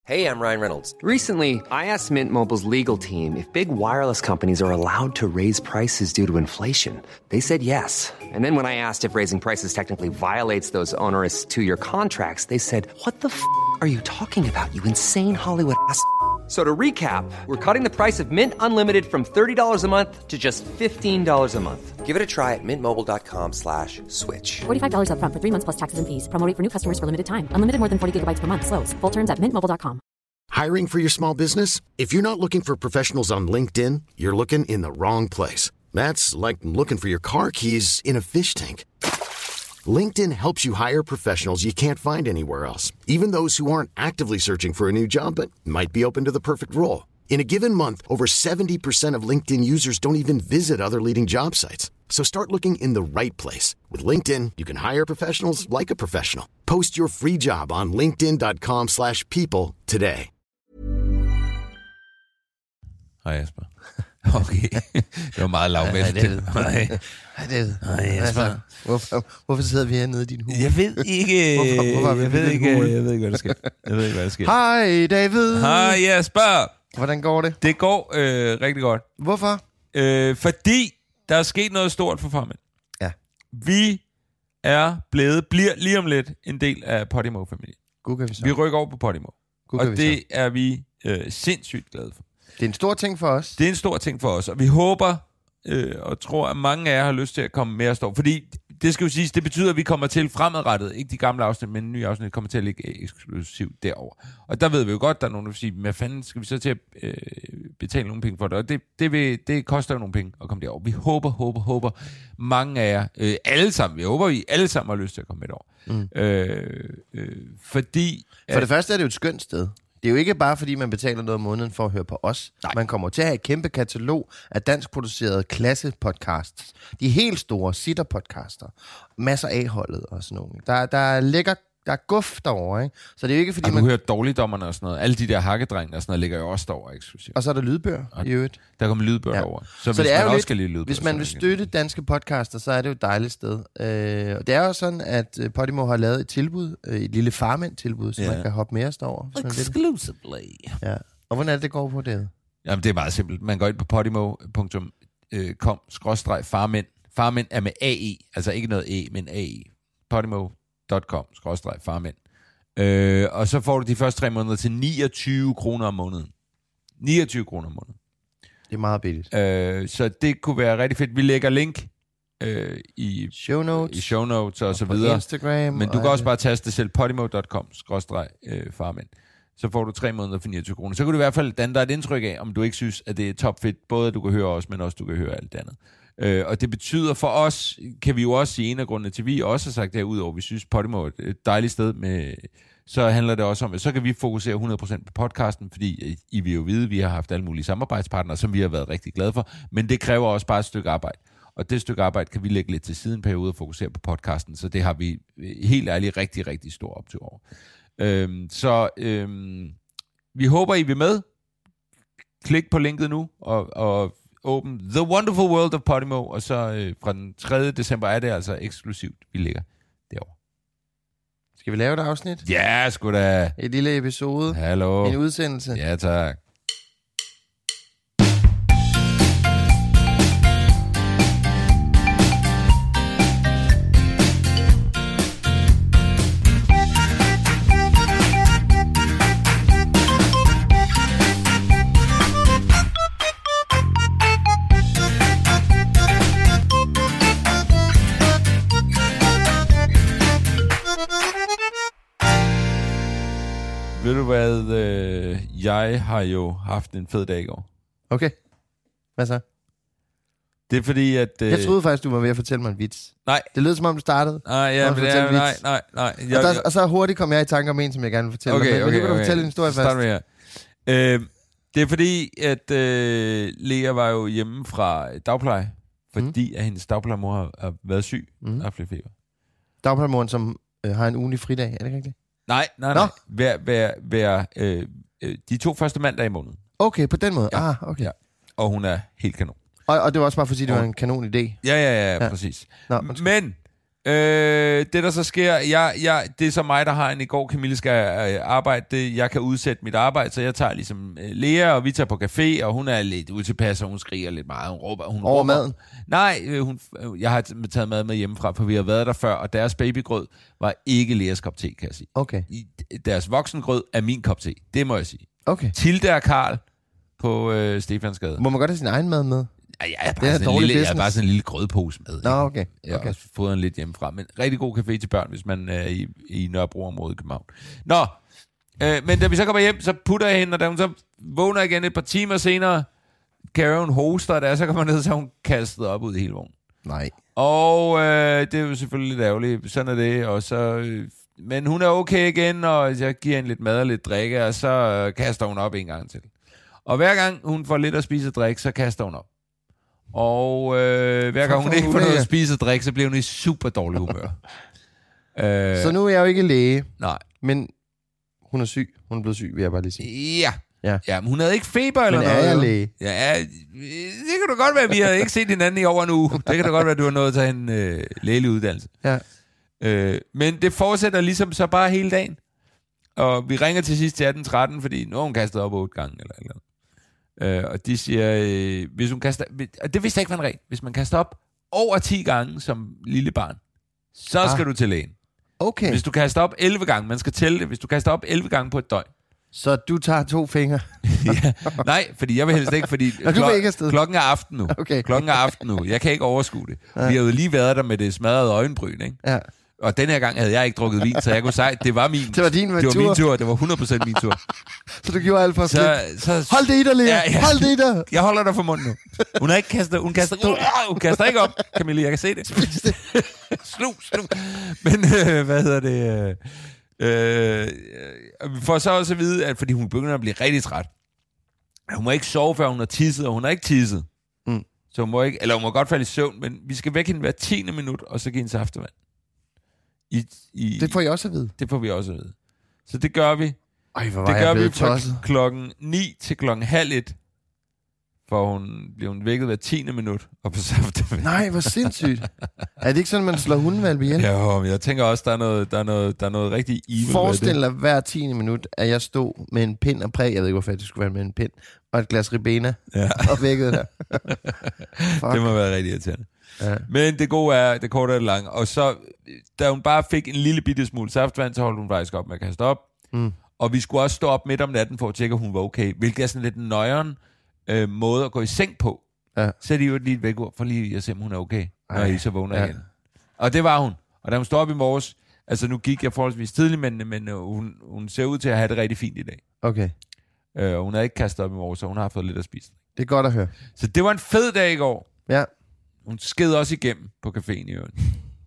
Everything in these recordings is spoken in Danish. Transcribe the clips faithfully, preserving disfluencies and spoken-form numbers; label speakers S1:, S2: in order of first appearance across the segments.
S1: Hey, I'm Ryan Reynolds.
S2: Recently, I asked Mint Mobile's legal team if big wireless companies are allowed to raise prices due to inflation. They said yes. And then when I asked if raising prices technically violates those onerous two-year contracts, they said, what the f*** are you talking about, you insane Hollywood ass f- So to recap, we're cutting the price of Mint Unlimited from thirty dollars a month to just fifteen dollars a month.
S1: Give it a try at mintmobile.com slash switch.
S3: forty-five dollars up front for three months plus taxes and fees. Promo rate for new customers for limited time. Unlimited more than forty gigabytes per month. Slows full terms at mint mobile dot com.
S4: Hiring for your small business? If you're not looking for professionals on LinkedIn, you're looking in the wrong place. That's like looking for your car keys in a fish tank. LinkedIn helps you hire professionals you can't find anywhere else, even those who aren't actively searching for a new job but might be open to the perfect role. In a given month, over seventy percent of LinkedIn users don't even visit other leading job sites. So start looking in the right place. With LinkedIn, you can hire professionals like a professional. Post your free job on linkedin.com slash people today.
S5: Hej Jesper. Okay, det var meget lavmæssigt.
S6: Hej. Hej David.
S5: Hej Jesper.
S6: Hvorfor, hvorfor sidder vi hernede i din hue?
S5: Jeg ved ikke.
S6: Hvorfor, hvorfor
S5: jeg ved ikke. Jeg ved ikke, hvad der sker. Jeg ved ikke, hvad der sker.
S6: Hej David.
S5: Hej Jesper.
S6: Hvordan går det?
S5: Det går øh, rigtig godt.
S6: Hvorfor?
S5: Øh, fordi der er sket noget stort for Farmand.
S6: Ja.
S5: Vi er blevet, bliver lige om lidt en del af Podimo-familien.
S6: God kan vi så.
S5: Vi rykker over på Podimo.
S6: God
S5: og
S6: vi
S5: det
S6: så.
S5: er vi øh, sindssygt glade for.
S6: Det er en stor ting for os.
S5: Det er en stor ting for os, og vi håber øh, og tror, at mange af jer har lyst til at komme med og stå. Fordi det skal jo siges, det betyder, at vi kommer til fremadrettet, ikke de gamle afsnit, men nye afsnit kommer til at ligge eksklusivt derover. Og der ved vi jo godt, der er nogen, der vil sige, hvad fanden skal vi så til at øh, betale nogle penge for det? Og det, det, vil, det koster jo nogle penge at komme derover. Vi håber, håber, håber, mange af jer, øh, alle sammen, vi håber, vi alle sammen har lyst til at komme med derover. Mm. Øh, øh, fordi...
S6: For det første er det jo et skønt sted. Det er jo ikke bare, fordi man betaler noget om måneden for at høre på os. Nej. Man kommer til at have et kæmpe katalog af danskproducerede klasse-podcasts. De helt store sitter-podcaster. Masser af A-holdet og sådan noget. Der, der er lækker, der er guf derovre, ikke? Så det er jo ikke, fordi
S5: og
S6: man...
S5: du hører dårligdommerne og sådan noget. Alle de der hakkedrenge og sådan noget ligger jo også derovre eksklusivt.
S6: Og så er der lydbøger i øvrigt.
S5: Der kommer lydbøger ja. derovre. Så,
S6: så
S5: hvis
S6: det er
S5: man
S6: jo
S5: også
S6: lidt,
S5: skal lide lydbøger,
S6: hvis man vil støtte danske podcaster, så er det jo et dejligt sted. Øh, og det er jo sådan, at Podimo har lavet et tilbud, et lille Farmand-tilbud, så yeah. man kan hoppe med os derovre.
S5: Exclusively.
S6: Ja. Og hvordan er det, det går på det?
S5: Jamen, det er meget simpelt. Man går ind på podimo punktum com skråstreg farmænd. Farmænd er med A E, altså ikke noget E, men A E. podimo punktum com skråstreg farmænd. Øh, og så får du de første tre måneder til niogtyve kroner om måneden. niogtyve kroner om måneden.
S6: Det er meget billigt.
S5: Øh, så det kunne være rigtig fedt. Vi lægger link øh, i
S6: show notes,
S5: i show notes og, og så
S6: på
S5: videre.
S6: Instagram.
S5: Men du kan også bare taste det selv, podimo punktum com skråstreg farmænd. Så får du tre måneder for niogtyve kroner. Så kan du i hvert fald danne dig et indtryk af, om du ikke synes, at det er topfedt, både at du kan høre os, men også du kan høre alt det andet. Øh, og det betyder for os, kan vi jo også sige, en af grundene til, at vi også har sagt det her, udover vi synes, Podimo er et dejligt sted, med, så handler det også om, at så kan vi fokusere hundrede procent på podcasten, fordi I vil jo vide, at vi har haft alle mulige samarbejdspartnere, som vi har været rigtig glade for, men det kræver også bare et stykke arbejde. Og det stykke arbejde kan vi lægge lidt til siden periode og fokusere på podcasten, så det har vi helt ærligt rigtig, rigtig stor optur over. Øhm, så øhm, vi håber, I vil med. Klik på linket nu, og, og åbn The Wonderful World of Podimo, og så øh, fra den tredje december er det altså eksklusivt, vi ligger derovre.
S6: Skal vi lave et afsnit?
S5: Ja, sgu da.
S6: Et lille episode.
S5: Hallo.
S6: En udsendelse.
S5: Ja, tak. Ved du hvad, øh, jeg har jo haft en fed dag i går.
S6: Okay. Hvad så?
S5: Det er fordi, at... Øh,
S6: jeg troede faktisk, du var ved at fortælle mig en vits.
S5: Nej.
S6: Det lød som om, du startede.
S5: Nej, ja, men det er, nej, nej, nej. Jeg,
S6: og, der, og så hurtigt kom jeg i tanke om en, som jeg gerne vil fortælle
S5: okay,
S6: dig. Men,
S5: okay,
S6: men nu kan
S5: okay.
S6: du fortælle en historie
S5: Start
S6: først.
S5: med her. Øh, det er fordi, at øh, Lea var jo hjemme fra dagpleje, fordi mm. at hendes dagplejemor har, har været syg mm. og haft lidt feber.
S6: Dagplejemoren, som øh, har en ugenlig fridag, er det ikke rigtigt?
S5: Nej, nej, nej. Hver, hver, hver, øh, øh, de to første mandag i måneden.
S6: Okay, på den måde.
S5: Ja.
S6: Ah, okay.
S5: Ja. Og hun er helt kanon.
S6: Og, og det var også bare for at sige, at det var en kanon idé.
S5: Ja, ja, ja, ja. Præcis.
S6: Nå,
S5: Men Øh, det, der så sker, jeg, jeg, det er så mig, der har en i går, Camille skal øh, arbejde. Det, jeg kan udsætte mit arbejde, så jeg tager ligesom øh, Lea, og vi tager på café, og hun er lidt utilpas, og hun skriger lidt meget. Hun råber, hun
S6: Over
S5: råber.
S6: maden?
S5: Nej, øh, hun, øh, jeg har taget mad med hjemmefra, for vi har været der før, og deres babygrød var ikke Leas kop te, kan jeg sige.
S6: Okay.
S5: I, deres voksengrød er min kop te, det må jeg sige.
S6: Okay.
S5: Tilde og Karl på øh, Stefansgade.
S6: Må man godt have sin egen mad med?
S5: Ja, jeg er
S6: Det
S5: bare,
S6: er
S5: sådan, en
S6: dårlig
S5: lille, jeg er
S6: business.
S5: bare sådan en lille grødpose med.
S6: Nå, okay.
S5: Jeg har
S6: okay.
S5: også fået den lidt hjemmefra. Men rigtig god café til børn, hvis man er i, i Nørrebro-området i København. Nå, øh, men da vi så kommer hjem, så putter jeg hende, og da hun så vågner igen et par timer senere, kan hun hoster, og da jeg så kommer ned, så har hun kastet op ud i hele vognen.
S6: Nej.
S5: Og øh, det er jo selvfølgelig lidt ærgerligt. Sådan er det. Og så, øh, men hun er okay igen, og jeg giver hende lidt mad og lidt drikke, og så øh, kaster hun op en gang til. Og hver gang hun får lidt at spise og drikke, så kaster hun op. Og øh, hver gang hun ikke får noget at spise og drikke, så bliver hun i super dårlig humør. øh,
S6: Så nu er jeg jo ikke læge,
S5: nej.
S6: men hun er syg. Hun er blevet syg, vil jeg bare lige sige.
S5: Ja.
S6: Ja.
S5: Ja, men hun havde ikke feber eller
S6: Men er
S5: noget.
S6: jeg
S5: jo.
S6: læge?
S5: Ja, det kan da godt være, vi har ikke set hinanden i over en uge. Det kan da godt være, du har nået at tage en øh, lægelig uddannelse.
S6: Ja.
S5: Øh, men det fortsætter ligesom så bare hele dagen. Og vi ringer til sidst til atten tretten, fordi nu har hun kastet op otte gange. Eller, eller. Øh, og de siger, øh, hvis hun kaster... Og det vidste jeg ikke var en regel. Hvis man kaster op over ti gange som lille barn, så
S6: Ah.
S5: skal du til lægen.
S6: Okay.
S5: Hvis du kaster op elleve gange, man skal tælle det, hvis du kaster op elleve gange på et døgn.
S6: Så du tager to fingre?
S5: Ja, nej, fordi jeg vil helst ikke, fordi
S6: Nå, du vil ikke afsted.
S5: klokken er aften nu.
S6: Okay.
S5: Klokken er aften nu. Jeg kan ikke overskue det.
S6: Ja.
S5: Vi har jo lige været der med det smadrede øjenbryn, ikke?
S6: Ja.
S5: Og den her gang havde jeg ikke drukket vin, så jeg kunne sige, det var min.
S6: Det var din
S5: det var
S6: tur.
S5: min tur. Det var hundrede procent min tur.
S6: Så du gjorde alt for at
S5: Så,
S6: slippe?
S5: så,
S6: Hold det i dig, Lea!
S5: Ja, ja.
S6: Hold det i dig!
S5: Jeg holder dig for munden nu. Hun har ikke kastet, hun kaster, uh, hun kaster ikke op, Camille, jeg kan se det. slug, slug. Men øh, hvad hedder det? Øh, øh, vi får så også at vide, at fordi hun begynder at blive rigtig træt. Hun må ikke sove, før hun har tisset, og hun har ikke tisset.
S6: Mm.
S5: Så hun må ikke, eller hun må godt falde i søvn, men vi skal vække hende hver tiende minut, og så give hende saftevand. I, i,
S6: Det får jeg også at vide.
S5: det får vi også at vide. Så det gør vi.
S6: Ej, hvor var
S5: Det
S6: jeg
S5: gør vi
S6: blevet
S5: fra
S6: tosset.
S5: klokken ni til klokken halv et. For hun bliver hun vækket hver tiende minut og på saftevand.
S6: Nej, hvor sindssygt. Er det ikke sådan, man slår hundevalpe ihjel?
S5: Ja, men jeg tænker også, der er noget, der er noget, der er noget rigtig evil
S6: Forestil
S5: ved
S6: dig hver tiende minut, at jeg stod med en pind og præg, jeg ved ikke, hvorfor det skulle være med en pind, og et glas Ribena,
S5: Ja.
S6: og vækkede der. Fuck.
S5: Det må være rigtig irriterende.
S6: Ja.
S5: Men det gode er, det korte er det lange. Og så, da hun bare fik en lille bitte smule saftvand, så holdt hun faktisk op med at kaste op.
S6: Mm.
S5: Og vi skulle også stå op midt om natten for at tjekke, at hun var okay. Hvilket er sådan lidt en nøjeren øh, måde at gå i seng på.
S6: Ja.
S5: Så er de jo lige væk for lige at se, om hun er okay, når
S6: Ej.
S5: I så vågner
S6: Ja.
S5: igen. Og det var hun. Og da hun stod op i morges, altså nu gik jeg forholdsvis tidligt, men, men øh, hun, hun ser ud til at have det rigtig fint i dag.
S6: Okay,
S5: Øh, og hun har ikke kastet op i morges, så hun har fået lidt at spise.
S6: det er godt at høre.
S5: Så det var en fed dag i går.
S6: Ja.
S5: Hun sked også igennem på caféen i øvrigt.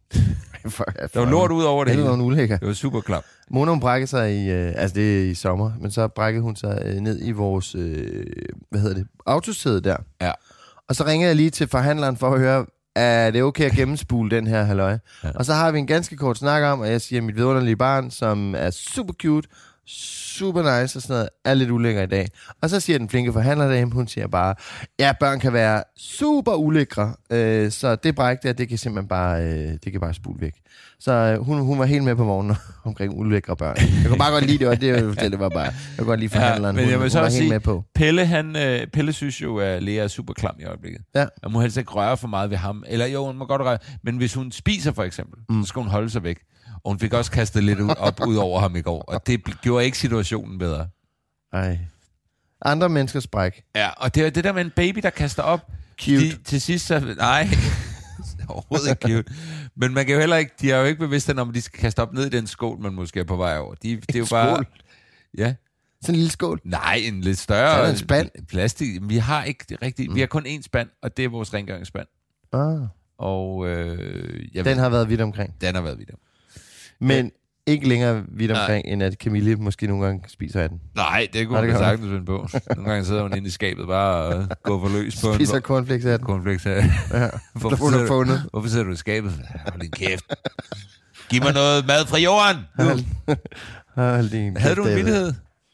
S6: For,
S5: Der var lort ud over det
S6: Det var
S5: hele.
S6: en ulækker.
S5: Det var super klap.
S6: Mona, hun brækkede sig i, øh, altså det er i sommer, men så brækkede hun sig øh, ned i vores, øh, hvad hedder det, autosæde der.
S5: Ja.
S6: Og så ringede jeg lige til forhandleren for at høre, er det okay at gennemspule den her halløj?
S5: Ja.
S6: Og så har vi en ganske kort snak om, og jeg siger, at mit vidunderlige barn, som er super cute, super nice og sådan noget, er lidt ulækker i dag. Og så siger den flinke forhandler derhjemme, hun siger bare, ja, børn kan være super ulækre, øh, så det bræk der, det kan simpelthen bare, øh, det kan bare spule væk. Så øh, hun, hun var helt med på vognen omkring ulækre børn. Jeg kunne bare godt lide det, og det, jeg ville fortælle, det var bare, jeg kunne godt lide forhandleren,
S5: men jeg
S6: hun,
S5: vil
S6: hun
S5: så
S6: var
S5: også
S6: helt
S5: sige,
S6: med på.
S5: Pelle, han, øh, Pelle synes jo, at Lea er super klam i øjeblikket.
S6: Ja.
S5: Man må helst ikke røre for meget ved ham. Eller jo, hun må godt røre. Men hvis hun spiser for eksempel, mm. så skal hun holde sig væk. Og hun fik også kastet lidt ud, op ud over ham i går. Og det bl- gjorde ikke situationen bedre.
S6: Ej. Andre menneskers bræk.
S5: Ja, og det er det der med en baby, der kaster op.
S6: Cute.
S5: De, til sidst så... Nej, overhovedet ikke cute. Men man kan jo heller ikke... De er jo ikke bevidste om, at de skal kaste op ned i den skål, man måske er på vej over. De, det er jo bare...
S6: Skål?
S5: Ja.
S6: Sådan en lille skål.
S5: Nej, en lidt større...
S6: Så er der en spand.
S5: Plastik. Vi har ikke det rigtige... Mm. Vi har kun én spand, og det er vores rengøringsspand.
S6: Ah.
S5: Og øh, jeg
S6: Den
S5: ved,
S6: har været vidt omkring.
S5: den har været vidt om.
S6: Men ikke længere vidt
S5: Nej.
S6: omkring, end at Camille måske nogle gange spiser af den.
S5: Nej, det kunne
S6: Nej,
S5: hun
S6: det
S5: da
S6: kan
S5: sagtens finde på. Nogle gange sidder hun inde i skabet bare og går for løs på
S6: Spiser
S5: en
S6: cornflakes af den.
S5: cornflakes her.
S6: Ja.
S5: Hvorfor,
S6: Hun har
S5: sidder du,
S6: fundet.
S5: hvorfor sidder du i skabet? Hold din kæft. Giv mig noget mad fra jorden. Nu.
S6: Hold din
S5: Havde du en
S6: kæft, David.
S5: vittighed?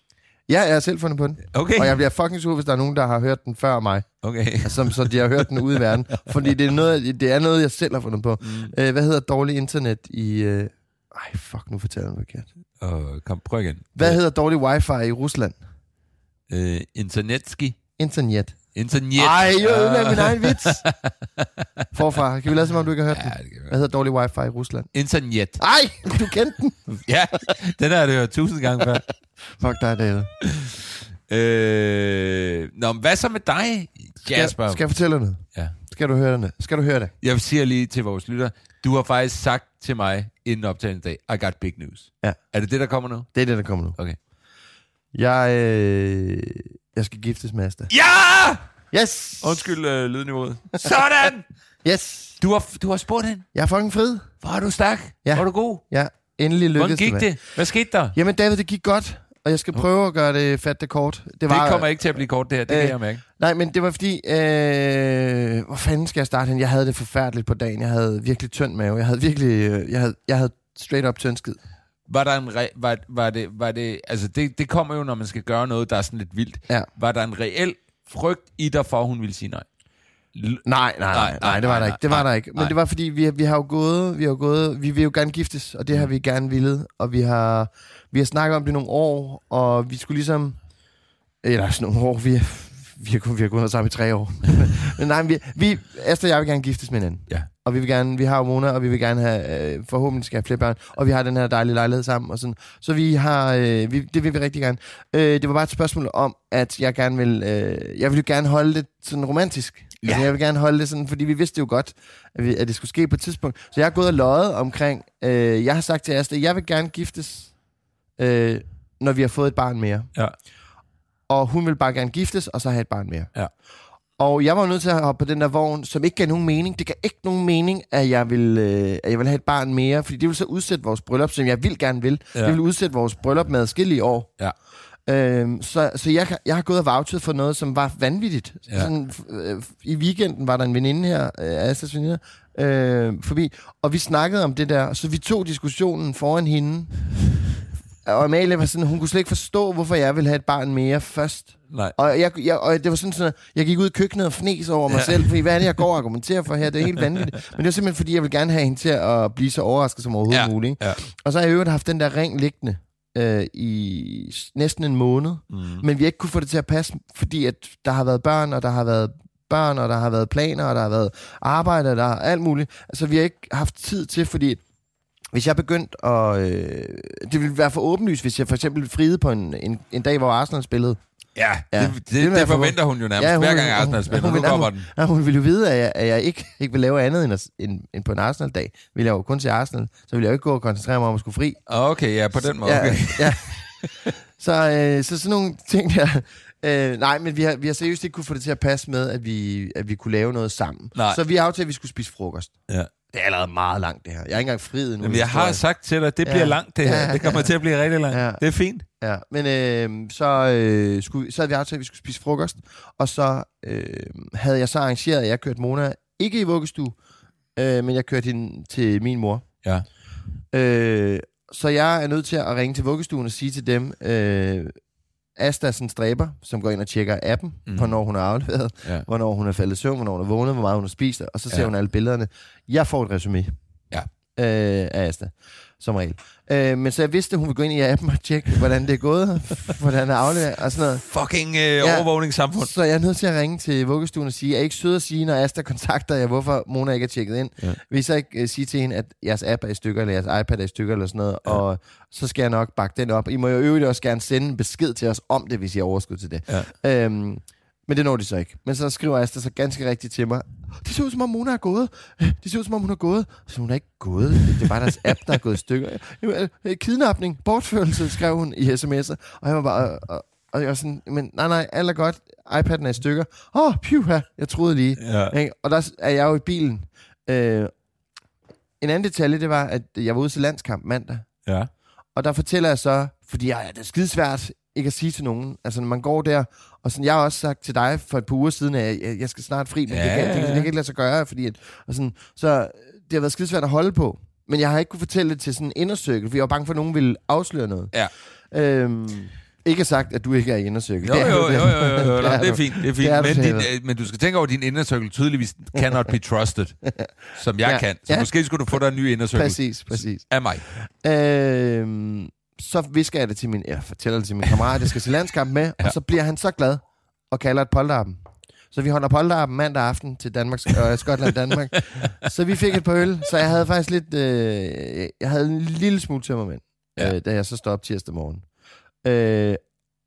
S6: Ja, jeg har selv fundet på den.
S5: Okay.
S6: Og jeg bliver fucking sur, hvis der er nogen, der har hørt den før mig.
S5: Okay.
S6: Altså, så de har hørt den ude i verden. Fordi det er noget, det er noget jeg selv har fundet på. Mm. Øh, hvad hedder dårlig internet i... Øh... Ej, fuck, nu fortæller jeg noget forkert.
S5: Uh, kom, prøv igen.
S6: Hvad hedder dårlig wifi i Rusland?
S5: Uh, internetski.
S6: Internet.
S5: Internet.
S6: Ej, jeg ødelagde min egen vits. Forfra, kan vi lade som om, du ikke har hørt
S5: Ja,
S6: den?
S5: det kan vi.
S6: Hvad hedder dårlig wifi i Rusland?
S5: Internet.
S6: Ej, du kendte den.
S5: Ja, den har du hørt tusind gange før.
S6: Fuck dig, David.
S5: Øh, nå, men hvad så med dig, Jasper?
S6: Skal, skal jeg fortælle dig noget?
S5: Ja.
S6: Skal du høre det? Skal du høre det?
S5: Jeg siger lige til vores lytter, du har faktisk sagt til mig inden optagende dag, I got big news.
S6: Ja.
S5: Er det det, der kommer nu?
S6: Det er det, der kommer nu.
S5: Okay.
S6: Jeg, øh, jeg skal giftes med Asta.
S5: Ja!
S6: Yes!
S5: Undskyld øh, lydniveauet. Sådan!
S6: Yes!
S5: Du har, du har spurgt hende.
S6: Jeg er fucking fed.
S5: Hvor er du stærk?
S6: Ja.
S5: Hvor er du god?
S6: Ja, endelig lykkedes
S5: Hvordan gik
S6: med.
S5: det? Hvad skete der?
S6: Jamen David, det gik godt. Og jeg skal prøve at gøre det fat det kort. Det, var,
S5: Det kommer ikke til at blive kort, det her. Det
S6: øh,
S5: kan jeg mærke.
S6: Nej, men det var fordi... Øh, hvor fanden skal jeg starte hen? Jeg havde det forfærdeligt på dagen. Jeg havde virkelig tynd mave. Jeg havde virkelig... Øh, jeg, havde, jeg havde straight up tyndskid.
S5: Var der en re- var, var det var det altså det det kommer jo når man skal gøre noget der er sådan lidt vildt.
S6: Ja.
S5: Var der en reel frygt i dig for at hun ville sige nej? L-
S6: Nej, nej, nej, nej, nej, det var der ikke. Det var der ikke. Men
S5: nej.
S6: det var fordi vi vi har jo gået, vi har jo gået, vi vil jo gerne giftes, og det har vi gerne villet, og vi har vi har snakket om det nogle år, og vi skulle ligesom eller sådan nogle år, vi vi har kun vi har gået sammen i tre år. Men nej, vi vi Asta og jeg vil gerne giftes med hinanden.
S5: Ja.
S6: Og vi vil gerne, vi har jo Mona, og vi vil gerne have, øh, forhåbentlig skal have flere børn, og vi har den her dejlige lejlighed sammen, og sådan. Så vi har, øh, vi, det vil vi rigtig gerne. Øh, det var bare et spørgsmål om, at jeg gerne vil, øh, jeg vil jo gerne holde det sådan romantisk. Ja. Altså, jeg vil gerne holde det sådan, fordi vi vidste jo godt, at, vi, at det skulle ske på et tidspunkt. Så jeg har gået og løjet omkring, øh, jeg har sagt til Asta, jeg vil gerne giftes, øh, når vi har fået et barn mere.
S5: Ja.
S6: Og hun vil bare gerne giftes, og så have et barn mere.
S5: Ja.
S6: Og jeg var nødt til at hoppe på den der vogn, som ikke gav nogen mening. Det gav ikke nogen mening, at jeg vil, øh, at jeg vil have et barn mere, fordi det vil så udsætte vores bryllup, som jeg vil gerne vil. Ja. Det vil udsætte vores bryllup med adskillige år.
S5: Ja.
S6: Øhm, så så jeg, jeg har gået og vouchet for noget, som var vanvittigt.
S5: Ja.
S6: Sådan, øh, I weekenden var der en veninde her, øh, Astas veninde, øh, forbi, og vi snakkede om det der, så vi tog diskussionen foran hende. Og Amalie var sådan, hun kunne slet ikke forstå, hvorfor jeg ville have et barn mere først.
S5: Nej.
S6: Og, jeg, jeg, og det var sådan, sådan, jeg gik ud i køkkenet og fnes over mig ja. selv, fordi hvad er det, jeg går og argumenterer for her? Det er helt vanvittigt. Men det var simpelthen, fordi jeg vil gerne have hende til at blive så overrasket som overhovedet
S5: Ja.
S6: muligt. Ikke?
S5: Ja.
S6: Og så har jeg i øvrigt haft den der ring liggende øh, i s- næsten en måned, mm. men vi har ikke kunne få det til at passe, fordi at der har været børn, og der har været børn, og der har været planer, og der har været arbejde, og der er alt muligt. Altså, vi har ikke haft tid til, fordi hvis jeg begyndte at... Øh, det ville være for åbenlyst, hvis jeg for eksempel friede på en, en, en dag, hvor Arsenal spillede.
S5: Ja,
S6: Ja.
S5: det, det,
S6: Det vil
S5: det,
S6: være
S5: det
S6: for-
S5: forventer hun jo nærmest,
S6: Ja,
S5: ja,
S6: hun
S5: hver
S6: vil-
S5: gang Arsenal
S6: hun-
S5: spiller.
S6: hun
S5: Nu
S6: vil-
S5: kommer
S6: hun-
S5: den.
S6: Ja, hun ville jo vide, at jeg, at jeg ikke, ikke vil lave andet end, at, end, end på en Arsenal-dag. Vil jeg jo kun se Arsenal, så vil jeg jo ikke gå og koncentrere mig om at skulle fri.
S5: Okay, ja, på den måde. Okay.
S6: Ja, ja. Så, øh, så sådan nogle ting der... Øh, nej, men vi har, vi har seriøst ikke kunne få det til at passe med, at vi, at vi kunne lave noget sammen.
S5: Nej.
S6: Så vi har aftalt, at vi skulle spise frokost.
S5: Ja.
S6: Det er allerede meget langt, det her. Jeg er ikke engang friet endnu.
S5: Jamen, jeg har sagt til dig, at det bliver
S6: Ja.
S5: langt det her.
S6: Ja,
S5: Det kommer
S6: ja.
S5: til at blive rigtig langt.
S6: Ja.
S5: Det er fint.
S6: Ja, men øh, så, øh, skulle, så havde vi aftalt, at vi skulle spise frokost, og så øh, havde jeg så arrangeret, at jeg kørte Mona, ikke i vuggestue, øh, men jeg kørte hende til min mor.
S5: Ja.
S6: Øh, så jeg er nødt til at ringe til vuggestuen og sige til dem, øh, Asta er sådan en stræber, som går ind og tjekker appen, mm. hvornår hun er afleveret,
S5: Ja.
S6: hvornår hun er faldet i søvn, hvornår hun er vågnet, hvor meget hun har spist, og så ser
S5: Ja.
S6: hun alle billederne. Jeg får et resumé
S5: Ja.
S6: øh, af Asta, som regel. Øh, men så jeg vidste, at hun ville gå ind i appen og tjekke, hvordan det er gået, hvordan det er afleveret, og sådan noget.
S5: Fucking øh, overvågningssamfund.
S6: Så jeg er nødt til at ringe til vuggestuen og sige, er I ikke søde at sige, når Asta kontakter jer, hvorfor Mona ikke er tjekket ind?
S5: Ja.
S6: Vil I så ikke uh, sige til hende, at jeres app er i stykker, eller jeres iPad er i stykker, eller sådan noget, ja. Og så skal jeg nok bakke den op. I må jo øvrigt også gerne sende en besked til os om det, hvis I har overskud til det. Ja. Øhm, men det når de så ikke. Men så skriver Asta så ganske rigtigt til mig, det ser ud som om Mona er gået. Det ser ud som om hun er gået. Så hun er ikke gået. Det er bare deres app, der er gået i stykker. Kidnapning, bortførelse, skrev hun i sms'er. Og jeg var bare... Og, og jeg var sådan, men nej, nej, alt er godt. iPad'en er i stykker. Åh, oh, pyha, jeg troede lige.
S5: Ja.
S6: Ikke? Og der er jeg jo i bilen. Øh, en anden detalje, det var, at jeg var ude til landskamp mandag.
S5: Ja.
S6: Og der fortæller jeg så, fordi ja, det er skidesvært ikke at sige til nogen. Altså, når man går der, og sådan, jeg har også sagt til dig for et par uger siden, at jeg, jeg skal snart fri, men
S5: Ja,
S6: det, kan, det,
S5: ja,
S6: kan, det
S5: ja.
S6: kan ikke lade sig gøre, fordi at, og sådan, så det har været skidesvært at holde på. Men jeg har ikke kunne fortælle det til sådan en indercirkel, for jeg var bange for, at nogen ville afsløre noget.
S5: Ja.
S6: Øhm, Ikke sagt, at du ikke er i indercirkel.
S5: Jo, jo, jo, jo, jo, jo, jo. Det er fint, det er fint.
S6: Det er
S5: men,
S6: du,
S5: din, øh, men du skal tænke over, at din indercirkel tydeligvis cannot be trusted, som jeg
S6: Ja,
S5: kan. Så
S6: ja.
S5: måske skulle du få dig en ny indercirkel
S6: Præcis, præcis.
S5: af mig.
S6: Øhm, så visker jeg det til min, eller fortæller det til min kammerat, jeg skal til landskamp med, ja. Og så bliver han så glad og kalder et polterappen. Så vi holder polterappen mandag aften til Danmarks, øh, Skotland Danmark. Så vi fik et par øl, så jeg havde faktisk lidt, øh, jeg havde en lille smule tømmermænd, ja. øh, da jeg så stod op tirsdag morgen. Øh,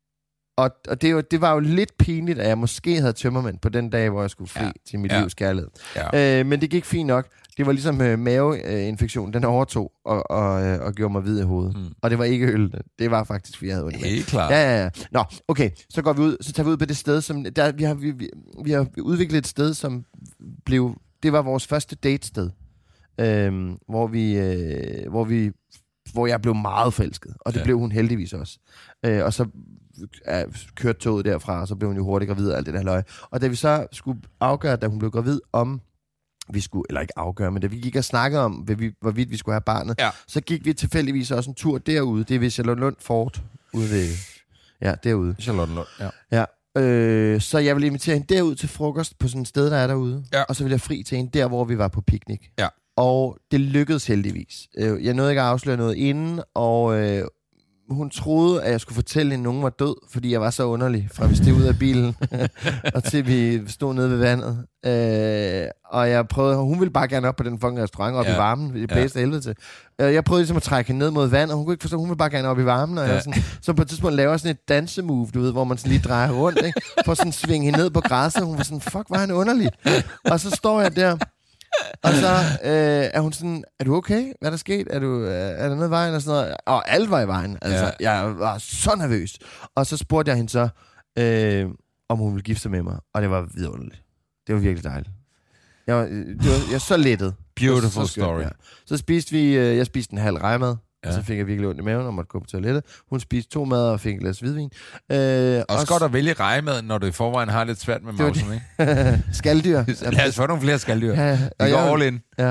S6: og og det, var, det var jo lidt pinligt, at jeg måske havde tømmermænd på den dag, hvor jeg skulle fri ja. til mit ja. livs kærlighed. Ja. Øh, men det gik fint nok. Det var ligesom øh, maveinfektion, den overtog og, og, øh, og gjorde mig hvid i hovedet. Mm. Og det var ikke ølene. Det var faktisk, fordi jeg havde ondt med.
S5: Helt klart.
S6: Ja, ja, ja. Nå, okay. Så går vi ud, så tager vi ud på det sted, som der, vi, har, vi, vi, vi har udviklet et sted, som blev, det var vores første datested. Øhm, hvor vi, øh, hvor vi, hvor jeg blev meget forelsket. Og det ja. blev hun heldigvis også. Øh, og så ja, kørte toget derfra, og så blev hun jo hurtigt gravid og alt det der løg. Og da vi så skulle afgøre, da hun blev gravid, om vi skulle, eller ikke afgøre, men da vi gik og snakkede om, hvorvidt vi skulle have barnet, ja. så gik vi tilfældigvis også en tur derude. Det er ved Charlottenlund Fort, ude ved, ja, derude.
S5: Charlottenlund, ja.
S6: Ja, øh, så jeg vil invitere hende derud til frokost på sådan et sted, der er derude. Ja. Og så vil jeg fri til hende der, hvor vi var på piknik. Ja. Og det lykkedes heldigvis. Jeg nåede ikke at afsløre noget inden, og øh, hun troede, at jeg skulle fortælle hende, at nogen var død, fordi jeg var så underlig, fra vi steg ud af bilen, og til vi stod nede ved vandet. Øh, og jeg prøvede, hun ville bare gerne op på den fucking restaurant, op ja. i varmen, det blæste ja. helvede til. Øh, jeg prøvede ligesom at trække hende ned mod vandet, og hun kunne ikke forstå, hun ville bare gerne op i varmen, og ja. jeg sådan, så på et tidspunkt laver sådan et dansemove, du ved, hvor man sådan lige drejer rundt, ikke? For sådan at svinge hende ned på græsset, hun var sådan, fuck, var han underlig. Og så står jeg der, og så øh, er hun sådan, er du okay? Hvad er der sket? Er, du, øh, er der noget i vejen? Og sådan noget. Og alt var i vejen. Altså, ja. jeg var så nervøs. Og så spurgte jeg hende så, øh, om hun ville gifte sig med mig. Og det var vidunderligt. Det var virkelig dejligt. Jeg var, det var, jeg var så lettet.
S5: Beautiful
S6: så, så
S5: story. Ja.
S6: Så spiste vi, øh, jeg spiste en halv rejmad. Ja. Og så fik jeg virkelig ondt i maven og måtte gå på toilettet. Hun spiste to mad og fik et glas hvidvin. Øh,
S5: også godt at vælge rejemaden, når du i forvejen har lidt svært med mausen, ikke?
S6: Skaldyr.
S5: Lad os få nogle flere skaldyr. Ja, vi går
S6: jeg,
S5: all in.
S6: Ja.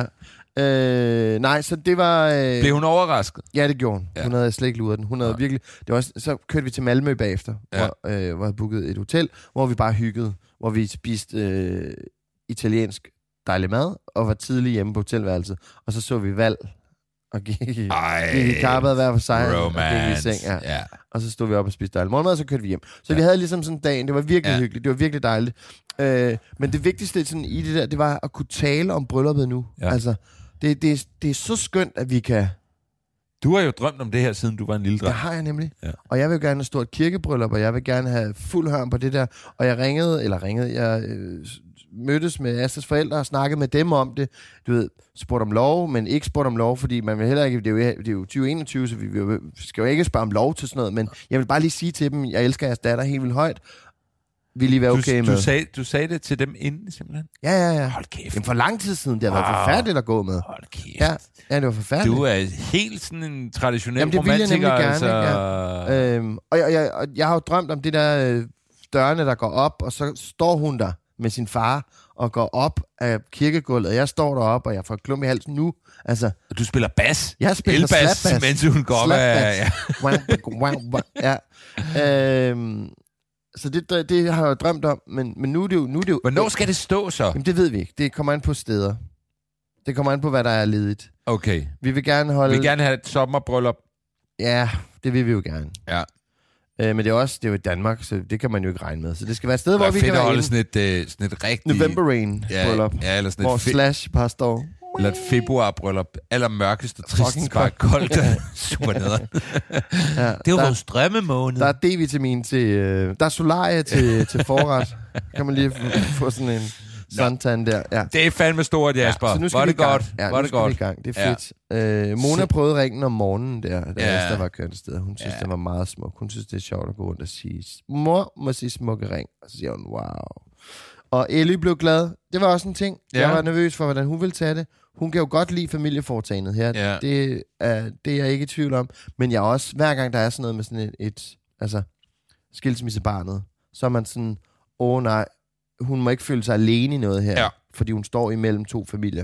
S6: Øh, nej, så det var... Øh,
S5: Blev hun overrasket?
S6: Ja, det gjorde hun. Ja. Hun havde slet ikke luret den. Hun havde ja. virkelig... Det var også, så kørte vi til Malmø bagefter, ja. hvor, øh, hvor jeg bookede et hotel, hvor vi bare hyggede, hvor vi spiste øh, italiensk dejlig mad, og var tidlig hjemme på hotelværelset. Og så så vi valg, og gik, gik i karpet hver for sig, romance. Og gik i seng. Ja. Ja. Og så stod vi op og spiste dejlig morgenmad, og så kørte vi hjem. Så ja. vi havde ligesom sådan dagen. Det var virkelig ja. hyggeligt. Det var virkelig dejligt. Øh, men det vigtigste sådan, i det der, det var at kunne tale om brylluppet nu. Ja. Altså, det, det, det er så skønt, at vi kan...
S5: Du har jo drømt om det her, siden du var en lille dreng.
S6: Det har jeg nemlig. Ja. Og jeg vil gerne have stort kirkebryllup, og jeg vil gerne have fuld hørm på det der. Og jeg ringede, eller ringede, jeg øh, mødtes med Asters forældre og snakkede med dem om det. Du ved, spurgte om lov, men ikke spurgte om lov, fordi man vil heller ikke... Det er jo, det er jo tyve enogtyve, så vi, vi skal jo ikke spørge om lov til sådan noget, men jeg vil bare lige sige til dem, jeg elsker jeres datter helt vildt højt. Vil I være okay
S5: du,
S6: med?
S5: Du sagde, du sagde det til dem inden, simpelthen?
S6: Ja, ja, ja.
S5: Hold kæft.
S6: Jamen for lang tid siden, det har wow. været forfærdeligt at gå med.
S5: Hold kæft.
S6: Ja, ja, det var forfærdeligt.
S5: Du er helt sådan en traditionel
S6: Jamen, det
S5: romantiker.
S6: Gerne,
S5: altså...
S6: ja. øhm, og, jeg, jeg, og jeg har jo drømt om det der øh, dørene, der går op, og så står hun der med sin far og går op af kirkegulvet. Jeg står deroppe, og jeg får klump i halsen nu. Altså,
S5: du spiller bas?
S6: Jeg spiller
S5: slapbass, mens hun går op af...
S6: Ja. ja. øhm, Så det, det har jeg jo drømt om, men, men nu er det jo... Nu er det jo
S5: Hvornår skal det stå så?
S6: Jamen, det ved vi ikke. Det kommer an på steder. Det kommer an på, hvad der er ledigt.
S5: Okay.
S6: Vi vil gerne holde...
S5: Vi vil gerne have et sommerbryllup.
S6: Ja, det vil vi jo gerne.
S5: Ja.
S6: Øh, men det er også det er jo i Danmark, så det kan man jo ikke regne med. Så det skal være et sted, hvor vi kan være
S5: holde sådan et, uh, sådan et rigtigt...
S6: November Rain bryllup.
S5: Ja, ja, eller sådan
S6: hvor
S5: et...
S6: Hvor fe- Slash bare står...
S5: Eller et februar-bryllup. Aller mørkest og trist. Bare koldt. Super nederen. Ja, det er jo vores drømmemåned.
S6: Der er D-vitamin til... Øh, der er solarie til, til forret. Kan man lige få, få sådan en suntan der. Ja.
S5: Det er fandme stort, Jasper. Ja, så nu skal var det godt?
S6: Ja,
S5: var
S6: nu
S5: det
S6: skal
S5: godt?
S6: vi i gang. Det er fedt. Ja. Øh, Mona så... prøvede ringen om morgenen der, da ja. Esther var kørt afsted. Hun synes, ja. det var meget smuk. Hun synes, det er sjovt at gå rundt og sige, mor må sige smukke ring. Og så siger hun, wow. Og Ellie blev glad. Det var også en ting. Ja. Jeg var nervøs for, hvordan hun ville tage det. Hun kan jo godt lide familieforetagendet her. Ja. Det, er, det er jeg ikke i tvivl om. Men jeg også, hver gang der er sådan noget med sådan et, et altså, skilsmissebarnet, så er man sådan, åh nej, hun må ikke føle sig alene i noget her, ja. fordi hun står imellem to familier.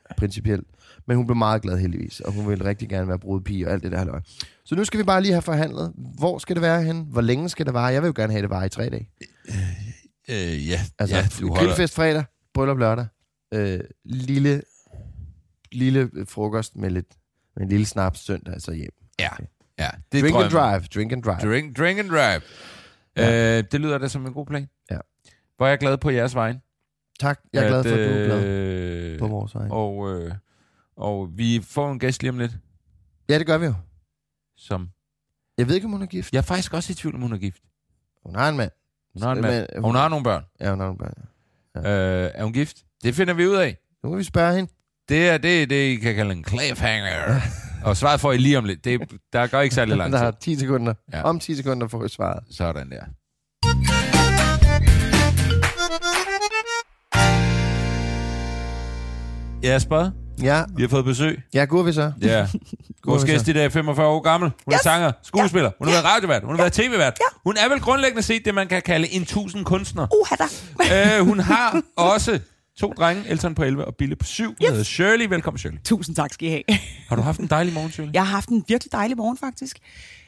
S6: principielt. Men hun blev meget glad heldigvis, og hun ville rigtig gerne være brudepige og alt det der halløj. Så nu skal vi bare lige have forhandlet. Hvor skal det være hen? Hvor længe skal det vare? Jeg vil jo gerne have det vare i tre dage.
S5: Øh, ja,
S6: Altså,
S5: ja, du holder...
S6: grillfest fredag, bryllup lørdag, øh, lille, lille frokost med, lidt, med en lille snaps søndag, altså hjem.
S5: Ja,
S6: Okay.
S5: ja. Det
S6: Drink and
S5: drømmen.
S6: drive, drink and drive.
S5: Drink, drink and drive. Ja. Øh, det lyder da som en god plan.
S6: Ja.
S5: Hvor er jeg glad på jeres vejen.
S6: Tak, jeg er glad for, at du er glad
S5: øh,
S6: på vores vej.
S5: Og, øh, og vi får en gæst lige om lidt,
S6: Ja, det gør vi jo.
S5: som...
S6: Jeg ved ikke, om hun er gift.
S5: Jeg er faktisk også i tvivl, om hun er gift.
S6: Hun har en mand.
S5: Hun har en
S6: Men-
S5: mand. Og hun har nogle børn.
S6: Ja, hun har en børn.
S5: Øh, er hun gift? Det finder vi ud af.
S6: Nu kan vi spørge hende.
S5: Det er det, det I kan kalde en cliffhanger. Og svaret får I lige om lidt. Det, der går ikke særlig lang
S6: Der
S5: tid.
S6: har ti sekunder.
S5: Ja.
S6: Om ti sekunder får vi svaret.
S5: Sådan der. Jasper,
S6: Ja,
S5: vi har fået besøg.
S6: ja, går vi så?
S5: Ja. Vores
S6: vi så.
S5: gæst i dag er femogfyrre år gammel. Hun er
S7: Yes.
S5: sanger, skuespiller. Hun har været radiovært. Hun har været tv-vært.
S7: Ja.
S5: Hun er vel grundlæggende set det, man kan kalde en tusind kunstner.
S7: Uha da.
S5: øh, hun har også to drenge, Elton på elleve og Bille på syv. Hun hedder Shirley. Velkommen, Shirley.
S7: Tusind tak skal I have.
S5: Har du haft en dejlig morgen, Shirley?
S7: Jeg har haft en virkelig dejlig morgen, faktisk.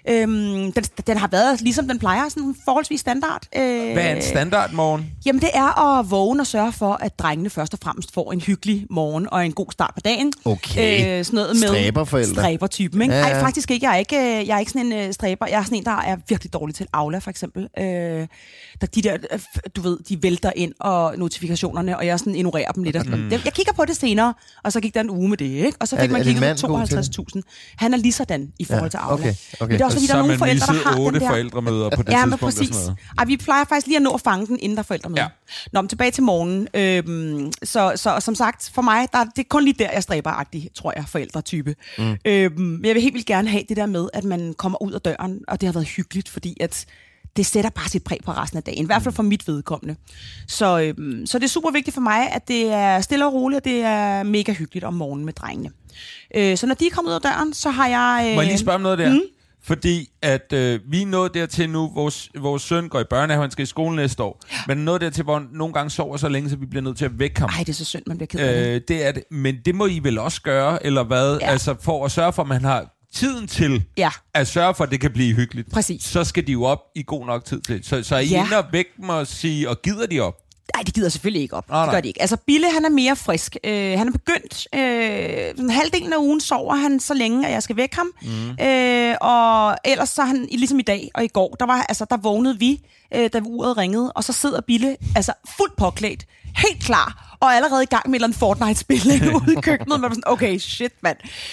S7: Øhm, den, den har været, ligesom den plejer, sådan forholdsvis standard. Øh,
S5: Hvad er en standardmorgen?
S7: Jamen, det er at vågne og sørge for, at drengene først og fremmest får en hyggelig morgen og en god start på dagen.
S6: Okay.
S7: Øh, sådan noget med
S6: Stræberforældre.
S7: Stræbertypen, ikke?
S6: Ja, ja.
S7: Ej, faktisk ikke. Jeg er ikke, øh, jeg er ikke sådan en uh, stræber. Jeg er sådan en, der er virkelig dårlig til Aula, for eksempel. Øh, der de der, øh, du ved, de vælter ind og notifikationerne, og jeg sådan ignorerer dem lidt. Og sådan. Mm. Jeg kigger på det senere, og så gik der en uge med det, ikke? Og så
S6: Er
S7: fik
S6: det-
S7: man
S6: er din
S7: kigget på
S6: mand god til det?
S7: tooghalvtreds tusind. Han er lige sådan i forhold
S6: Ja,
S7: til Aula.
S6: okay, okay.
S7: Men det er også fordi, der er
S5: så
S7: nogle
S5: man
S7: forældre, der
S5: missede
S7: har den
S5: otte
S7: der...
S5: forældremøder på det
S7: Ja, men
S5: tidspunkt. Og sådan
S7: præcis.
S5: noget.
S7: Ej, vi plejer faktisk lige at nå at fange den, inden der er forældremøde.
S5: Ja.
S7: Nå, men tilbage til morgenen. Øhm, så, så som sagt, for mig, der, det er kun lige der, jeg stræberagtig, tror jeg, forældretype. Mm. Øhm, men jeg vil helt vildt gerne have det der med, at man kommer ud af døren, og det har været hyggeligt, fordi at det sætter bare sit præg på resten af dagen. I hvert fald for mit vedkommende. Så, øhm, så det er super vigtigt for mig, at det er stille og roligt, og det er mega hyggeligt om morgenen med drengene. Øh, så når de er kommet ud af døren, så har jeg... Øh,
S5: Må jeg lige spørge om noget der? Mm. Fordi at øh, vi er nået dertil nu, vores, vores søn går i børnehave, han skal i skole næste år, men nået dertil, hvor han nogle gange sover så længe, så vi bliver nødt til at vække ham.
S7: Ej, det er så synd, man bliver ked af det.
S5: Øh, det er det. Men det må I vel også gøre, eller hvad?
S7: Ja.
S5: Altså for at sørge for, at man har tiden til
S7: Ja.
S5: at sørge for, at det kan blive hyggeligt.
S7: Præcis.
S5: Så skal de jo op i god nok tid til. Så, så er I
S7: Ja.
S5: inde og vække dem og sige, og gider de op?
S7: Nej, det gider selvfølgelig ikke op.
S5: Nej,
S7: Det
S5: nej.
S7: gør de ikke. Altså, Bille, han er mere frisk. Øh, han er begyndt... Øh, sådan halvdelen af ugen sover han så længe, at jeg skal vække ham. Mm. Øh, og ellers så er han, ligesom i dag og i går, der, var, altså, der vågnede vi, øh, da uret ringede, og så sidder Bille altså fuldt påklædt, helt klar, og allerede i gang med et eller andet Fortnite-spil ude i køkkenet. Man var sådan, okay, shit, mand.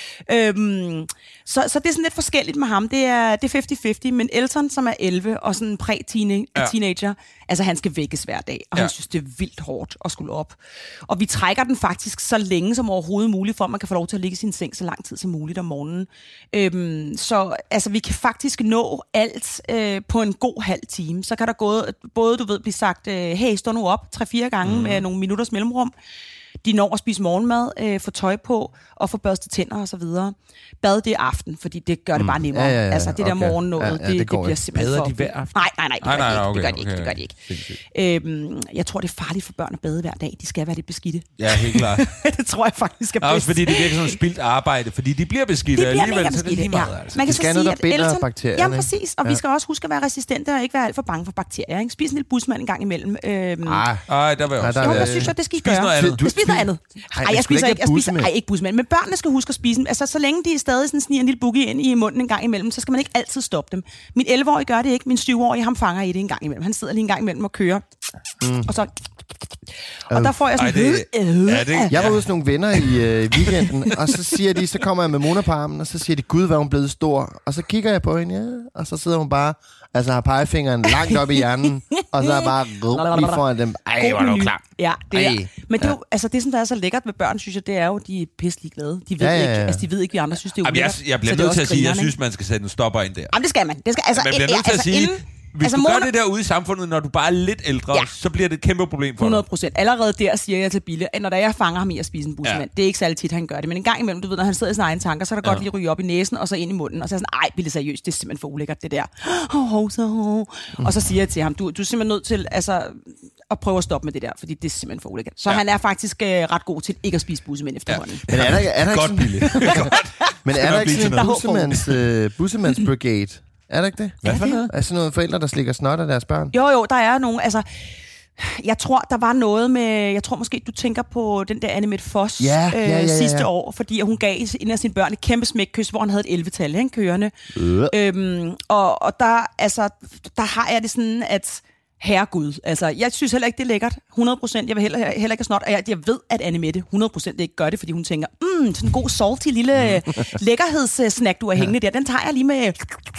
S7: Øhm, så, så det er sådan lidt forskelligt med ham. Det er, det er halvtreds halvtreds, men Elton, som er elleve og sådan en præ-teenager, ja. altså han skal vækkes hver dag, og ja. han synes, det er vildt hårdt at skulle op. Og vi trækker den faktisk så længe som overhovedet muligt, for at man kan få lov til at ligge i sin seng så lang tid som muligt om morgenen. Øhm, så altså, vi kan faktisk nå alt øh, på en god halv time. Så kan der gå, både, du ved, blive sagt, øh, hey, stå nu op tre-fire gange mm. med nogle minutters mellemrum. De når at spise morgenmad, øh, få tøj på og få børstet tænder og så videre. Bad det er aften, fordi det gør det bare nemmere.
S6: Ja, ja, ja.
S7: Altså det der
S6: Okay.
S7: morgennået,
S6: Ja, ja,
S7: det,
S6: det
S7: det, det
S6: går
S7: bliver
S6: ikke.
S7: simpelthen
S5: Bader
S7: for...
S5: de hver aften?
S7: Nej, nej, nej, det
S5: Nej,
S7: gør
S5: nej,
S7: de
S5: okay,
S7: ikke. Det gør de
S5: okay,
S7: ikke. Det gør de
S5: okay.
S7: ikke. Øhm, jeg tror, det er farligt for børn at bade hver dag. De skal være lidt beskidte.
S5: Ja, helt klart.
S7: Det tror jeg faktisk er bedst.
S5: Også fordi det virker som spildt arbejde, fordi de bliver beskidte
S7: Det bliver
S5: alligevel,
S7: mega
S5: så det er lige
S7: beskidte,
S5: meget.
S7: ja.
S5: Altså.
S7: Man kan
S6: De
S7: så
S6: skal have noget,
S7: sige,
S6: der
S7: at
S6: binder
S7: Elton...
S6: bakterierne,
S7: Ja,
S6: ikke?
S7: præcis. Og
S6: Ja.
S7: vi skal også huske at være resistente og ikke være alt for bange for bakterier. Ikke? Spis en lille busmand en gang imellem. Øhm,
S6: Ah,
S5: Ej, der vil jeg
S6: Nej,
S5: også.
S6: der
S7: Jo,
S6: er-
S7: jeg synes, at det skal I
S5: Spis
S7: gøre.
S5: noget andet.
S7: Jeg spiser noget andet.
S6: Ej,
S7: Nej,
S6: jeg
S7: jeg
S6: skulle
S7: spiser
S6: ikke
S7: ikke. Jeg
S6: have
S7: spiser,
S6: bussemænd.
S7: ej, ikke busmænd. Men børnene skal huske at spise dem. Altså, så længe de stadig sådan sniger en lille boogie ind i munden en gang imellem, så skal man ikke altid stoppe dem. Min elleve-årige gør det ikke. Min syv-årige, ham fanger i det en gang imellem. Han sidder lige en gang imellem og kører. Mm. Og så... Og der får jeg sådan...
S5: Ej, det-
S7: øh, øh,
S5: Ja, det-
S6: Jeg var ude hos nogle venner i øh, weekenden, og så siger de, så kommer jeg med Mona på armen, og så siger de, gud, hvad hun er blevet stor. Og så kigger jeg på hende, ja, og så sidder hun bare, altså har pegefingeren langt op i hjernen, og så er bare lige foran dem. Ej, hvor er du klar.
S7: Ja, det er.
S6: Ej.
S7: Men det er jo, altså det, som der er så lækkert ved børn, synes jeg, det er jo, de er pisselig glade. De ved
S6: Ja, ja,
S7: ikke,
S6: ja.
S7: altså de ved ikke, vi andre synes, det er
S5: Jamen, jeg,
S7: ulækkert.
S5: jeg bliver
S7: Så det er
S5: nødt til
S7: også
S5: at sige, at jeg
S7: grineren,
S5: synes, man skal sætte en stopper ind der.
S7: Jamen, det skal man. Det skal, altså,
S5: Man bliver
S7: ja,
S5: nødt til at
S7: altså,
S5: sige,
S7: inden,
S5: hvis
S7: altså,
S5: du gør
S7: måneder-
S5: det der ude i samfundet, når du bare er lidt ældre,
S7: Ja.
S5: så bliver det et kæmpe problem for
S7: hundrede
S5: dig.
S7: procent. Allerede der siger jeg til Bille, at når der jeg fanger ham i at spise en busmand,
S5: Ja.
S7: det er ikke særlig tit, han gør det, men en gang imellem, du ved, når han sidder i sine egne tanker, så er der godt lige ryge op i næsen, og så ind i munden, og så er jeg sådan, ej, Bille, seriøst, det er simpelthen for ulækkert, det der. Oh, oh, så, oh. Og så siger jeg til ham, du, du er simpelthen nødt til, altså, at prøve at stoppe med det der, fordi det er simpelthen for ulækkert. Så ja. han er faktisk øh, ret god til ikke at spise bussemænd efterhånden.
S6: Ja. Men er der, er der
S5: Godt,
S6: ikke sådan, men er der ikke sådan en bussemands, uh, bussemands brigade? Er der ikke det?
S5: Hvad for noget?
S6: Er sådan nogle forældre, der slikker snot af deres børn?
S7: Jo, jo, der er nogle, altså... Jeg tror, der var noget med... Jeg tror måske, du tænker på den der Anne Mette Foss
S6: ja, ja, ja, ja,
S7: øh, sidste
S6: ja.
S7: år, fordi hun gav en af sine børn et kæmpe smækkys, hvor han havde et elleve-tal, ikke, kørende. Øh. Øhm, og, og der, altså, der har jeg det sådan, at... Herregud, altså, jeg synes heller ikke, det er lækkert. hundrede procent. Jeg vil heller, heller ikke have snot. Og jeg, jeg ved, at Anne Mette hundrede procent ikke gør det, fordi hun tænker, mm, sådan en god salty lille lækkerhedssnack, du har hængende der. Den tager jeg lige med...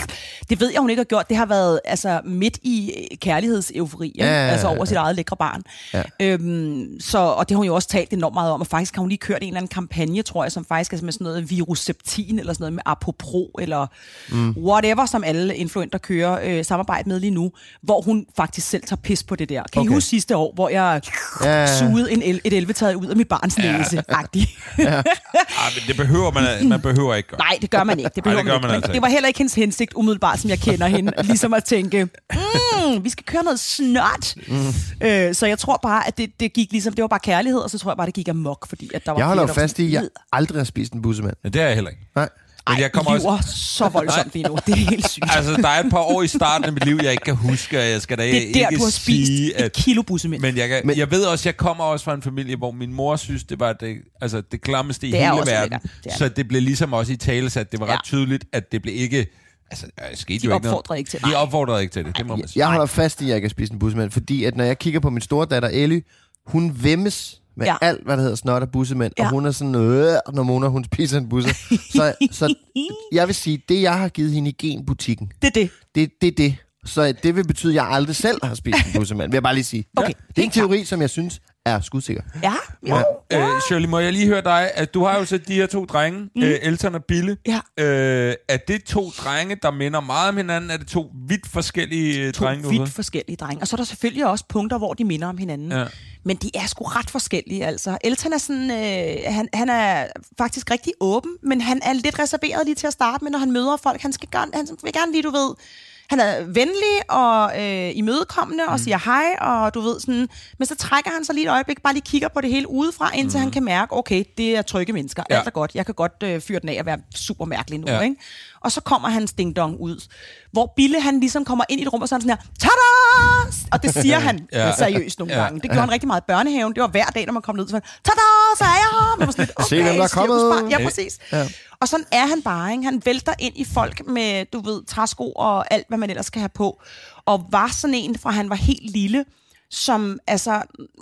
S7: Det ved jeg, hun ikke har gjort. Det har været altså, midt i kærlighedseufori, ja, ja, ja, ja. Altså over sit eget lækre barn. Ja. Øhm, så, og det har hun jo også talt enormt meget om. Og faktisk har hun lige kørt en eller anden kampagne, tror jeg, som faktisk er med sådan noget viruseptin, eller sådan noget med Apopro, eller mm. whatever, som alle influenter kører øh, samarbejde med lige nu, hvor hun faktisk selv tager pis på det der. Kan okay. I huske sidste år, hvor jeg ja, ja, ja. sugede en el- et elleve-taget ud af mit barns ja. næse? ja.
S5: ah, men det behøver man, man behøver ikke gøre.
S7: Nej, det gør man ikke. Det, behøver Ej, det, gør man man ikke. Men det var heller ikke hendes hensigt, umiddelbart, som jeg kender hende. Ligesom at tænke, mm, vi skal køre noget snot. Mm. Øh, så jeg tror bare, at det, det gik ligesom, det var bare kærlighed, og så tror jeg bare, det gik amok, fordi at der var...
S6: Jeg holder jo fast i, at jeg aldrig har spist en bussemand.
S5: Ja, det er jeg heller ikke.
S6: Nej.
S7: Ej, jeg kommer også så voldsomt lige nu. Det er helt sygt.
S5: Altså, der er et par år i starten af mit liv, jeg ikke kan huske, og jeg skal da
S7: det er
S5: ikke
S7: der, du har spist
S5: sige, at...
S7: et kilo bussemænd.
S5: Men jeg, kan, men jeg ved også, jeg kommer også fra en familie, hvor min mor synes, det var det, altså, det klammeste i
S7: det
S5: hele
S7: også
S5: verden.
S7: Det
S5: så det blev ligesom også i tale sat. Det var ret
S7: ja.
S5: tydeligt, at det blev ikke... Altså, det skete
S7: de
S5: jo ikke noget.
S7: opfordrede ikke til det.
S5: De opfordrede ikke til det, det må man sige.
S6: Jeg holder fast i, at jeg kan spise en bussemand, fordi at når jeg kigger på min store datter Ellie, hun vemmes med ja. alt, hvad der hedder snot og bussemænd, ja. og hun er sådan, øh, når Mona, hun spiser en busse. så, så jeg vil sige, det jeg har givet hende i genbutikken,
S7: det er det.
S6: Det, det er det. Så det vil betyde, at jeg aldrig selv har spist en bussemand, vil jeg bare lige sige.
S7: Okay.
S6: Det er en teori, som jeg synes er skudsikker.
S7: Ja, jo.
S5: Ja. Øh, Shirley, må jeg lige høre dig, at du har jo set de her to drenge, mm. øh, Elton og Bille.
S7: Ja.
S5: Øh, er det to drenge, der minder meget om hinanden? Er det to vidt forskellige
S7: to
S5: drenge?
S7: To vidt forskellige drenge. Og så er der selvfølgelig også punkter, hvor de minder om hinanden. Ja. Men de er sgu ret forskellige, altså. Elton er sådan, øh, han, han er faktisk rigtig åben, men han er lidt reserveret lige til at starte med, når han møder folk. Han, skal gerne, han vil gerne lige, du ved... Han er venlig og øh, imødekommende og mm. siger hej, og du ved sådan... Men så trækker han sig lige et øjeblik, bare lige kigger på det hele udefra, indtil mm. han kan mærke, okay, det er trygge mennesker. Ja. Alt er godt. Jeg kan godt øh, fyre den af at være super mærkelig nu, ja. ikke? Og så kommer hans ding-dong ud, hvor Bille, han ligesom kommer ind i et rum, og så er han sådan her, tada! Og det siger han ja. seriøst nogle ja. gange. Det gjorde ja. han rigtig meget i børnehaven. Det var hver dag, når man kom ned, så var han, tada! Så er jeg her! Man var sådan lidt, okay,
S6: se, hvem der er kommet.
S7: Ja, præcis. Ja. Og sådan er han bare, ikke? Han vælter ind i folk med, du ved, træsko og alt, hvad man ellers skal have på. Og var sådan en, fra han var helt lille, som, altså,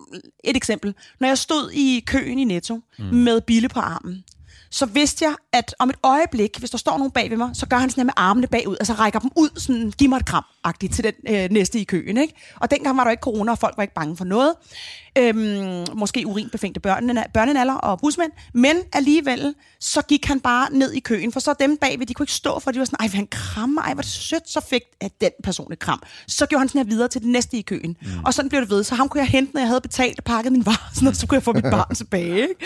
S7: et eksempel. Når jeg stod i køen i Netto mm. med Bille på armen, så vidste jeg, at om et øjeblik, hvis der står nogen bag ved mig, så gør han sådan her med armene bagud, altså rækker dem ud, sådan, giv mig et kram-agtigt til den øh, næste i køen, ikke? Og dengang var der ikke corona, og folk var ikke bange for noget. Øhm, måske urinbefængte børnenaller og busmænd, men alligevel, så gik han bare ned i køen, for så dem bagved, de kunne ikke stå for, de var sådan, ej, vil han kramme, ej, hvor det sødt, så fik at den person et kram. Så gjorde han sådan her videre til den næste i køen, mm. og sådan blev det ved, så ham kunne jeg hente, når jeg havde betalt og pakket min varer, sådan noget, så kunne jeg få mit barn tilbage, ikke?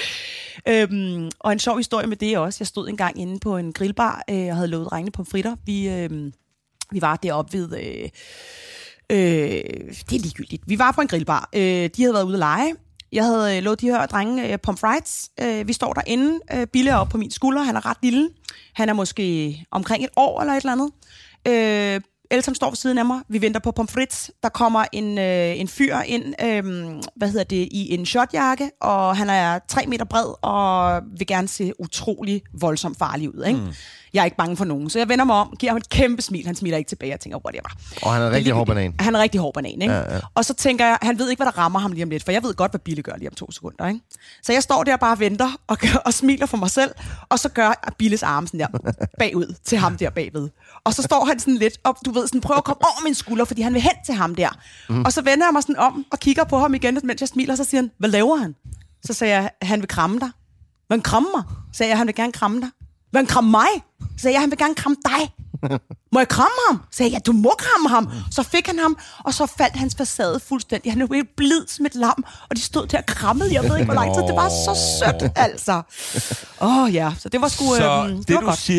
S7: Øhm, og en sjov historie med det også, jeg stod engang inde på en grillbar, øh, og havde lovet drengene pomfritter, vi, øh, vi var deroppe ved... Øh, Øh, det er ligegyldigt. Vi var på en grillbar. Øh, de havde været ude at lege. Jeg havde øh, lovet de her drenge øh, pommes frites. Øh, vi står derinde. Øh, Bille er oppe på min skulder. Han er ret lille. Han er måske omkring et år eller et eller andet. Øh, Elton står ved siden af mig. Vi venter på pommes frites. Der kommer en, øh, en fyr ind, øh, hvad hedder det, i en shortjakke, og han er tre meter bred og vil gerne se utrolig voldsomt farlig ud, ikke? Mm. Jeg er ikke bange for nogen, så jeg vender mig om, giver ham et kæmpe smil. Han smiler ikke tilbage, jeg tænker, whatever.
S6: Og han er en rigtig hård banan.
S7: Han er en rigtig hård banan, ikke?
S6: Ja, ja.
S7: Og så tænker jeg, han ved ikke, hvad der rammer ham lige om lidt, for jeg ved godt, hvad Bille gør lige om to sekunder, ikke? Så jeg står der og bare venter og, og smiler for mig selv, og så gør Billes arme sådan der bagud til ham der bagved. Og så står han sådan lidt op, du ved, sådan prøver at komme over min skulder, fordi han vil hen til ham der. Mm. Og så vender jeg mig sådan om og kigger på ham igen, mens jeg smiler, og så siger han, hvad laver han? Så sagde jeg, han vil kramme dig. Vil han kramme mig? Så sagde jeg, han vil gerne kramme dig. Vil han kramme mig? Så sagde jeg, han vil gerne kramme dig. Må jeg kramme ham? Så sagde jeg, ja, du må kramme ham. Så fik han ham, og så faldt hans facade fuldstændig. Han er jo blid som et lam, og de stod til at kramme. Jeg ved ikke, hvor lang tid. Det var så sødt, altså. Åh oh, ja, så det var sgu...
S5: Så
S7: øhm, det,
S5: det
S7: var
S5: du
S7: godt.
S5: siger,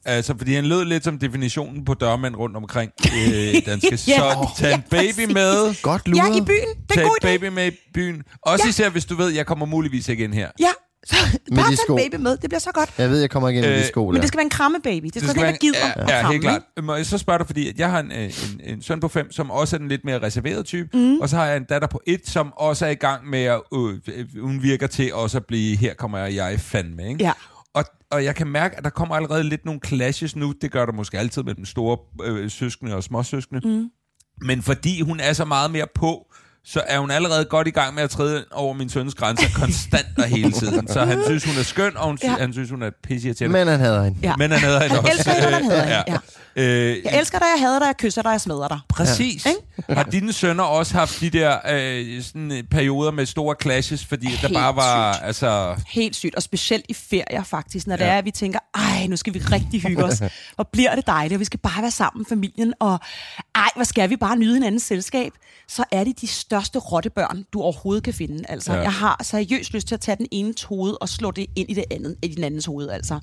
S5: Altså, fordi han lød lidt som definitionen på dørmænd rundt omkring øh, danske.
S7: Ja,
S5: Så tag
S7: ja,
S5: en baby med.
S6: Godt luret.
S7: Ja, i byen. Det er
S5: Tag
S7: en god
S5: en
S7: idé.
S5: baby med i byen. Også
S7: Ja.
S5: især, hvis du ved, jeg kommer muligvis ikke ind her.
S7: Ja, så
S6: Med
S7: bare
S6: de
S7: tag
S6: sko.
S7: en baby med. Det bliver så godt.
S6: Jeg ved, jeg kommer igen i de
S5: Øh,
S6: sko
S7: Men
S6: der.
S7: det skal være en krammebaby. Det skal,
S5: Det
S7: være en, der gider
S5: ja,
S7: at
S5: ja,
S7: kramme,
S5: helt klart.
S7: ikke?
S5: Må jeg så spørge dig, fordi at jeg har en, en, en søn på fem, som også er den lidt mere reserverede type, mm. og så har jeg en datter på et, som også er i gang med at, øh, hun virker til også at blive, her kommer jeg, jeg fandme, ikke?
S7: Ja.
S5: Og, og jeg kan mærke, at der kommer allerede lidt nogle clashes nu. Det gør der måske altid med den store øh, søskende og småsøskende. Mm. Men fordi hun er så meget mere på, så er hun allerede godt i gang med at træde over min søns grænser konstant og hele tiden. Så han synes, hun er skøn, og hun sy-
S7: Ja.
S5: han synes, hun er pisseirriterende.
S6: Men han hader hende.
S7: Ja.
S5: Men han hader hende
S7: Jeg
S5: også.
S7: elsker hende, og han hader hende, ja.
S5: Øh,
S7: Jeg elsker dig, jeg hader dig, jeg kysser dig, jeg smadrer dig.
S5: Præcis. Ja. Har dine sønner også haft de der øh, sådan, øh, perioder med store clashes, fordi der
S7: Helt
S5: bare var...
S7: sygt.
S5: Altså,
S7: Helt sygt, og specielt i ferier faktisk, når det
S5: Ja.
S7: er, at vi tænker, ej, nu skal vi rigtig hygge os. Hvor bliver det dejligt, og vi skal bare være sammen, familien, og ej, hvor skal vi bare nyde hinandens selskab. Så er det de største rottebørn, du overhovedet kan finde. Altså,
S5: Ja.
S7: jeg har seriøst lyst til at tage den ene hoved og slå det ind i det andet, i den andens hoved, altså.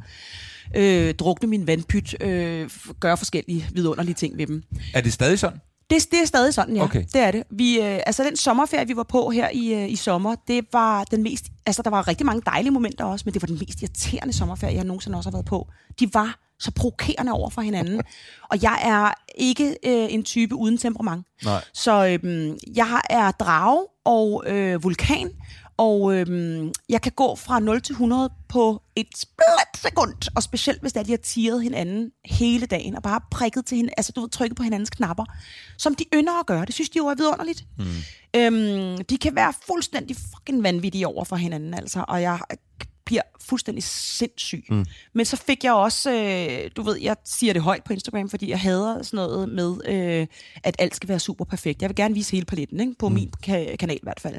S7: Øh, drukne min vandpyt, øh, gøre forskellige vidunderlige ting ved dem.
S5: er det stadig sådan?
S7: Det, det er stadig sådan, ja.
S5: Okay.
S7: Det er det. Vi, øh, altså den sommerferie, vi var på her i, øh, i sommer, det var den mest... Altså, der var rigtig mange dejlige momenter også, men det var den mest irriterende sommerferie, jeg nogensinde også har været på. De var så provokerende over for hinanden. Og jeg er ikke øh, en type uden temperament.
S5: Nej.
S7: Så øh, jeg er drage og øh, vulkan, og øh, jeg kan gå fra nul til hundrede på et split sekund, og specielt hvis det er, de har tirret hinanden hele dagen, og bare prikket til hende, altså du ved, trykket på hinandens knapper, som de ynder at gøre. Det synes de jo er vidunderligt. Mm. Øhm, de kan være fuldstændig fucking vanvittige over for hinanden, altså, og jeg bliver fuldstændig sindssyg. Mm. Men så fik jeg også, øh, du ved, jeg siger det højt på Instagram, fordi jeg hader sådan noget med, øh, at alt skal være super perfekt. Jeg vil gerne vise hele paletten, ikke? På mm. min ka- kanal i hvert fald.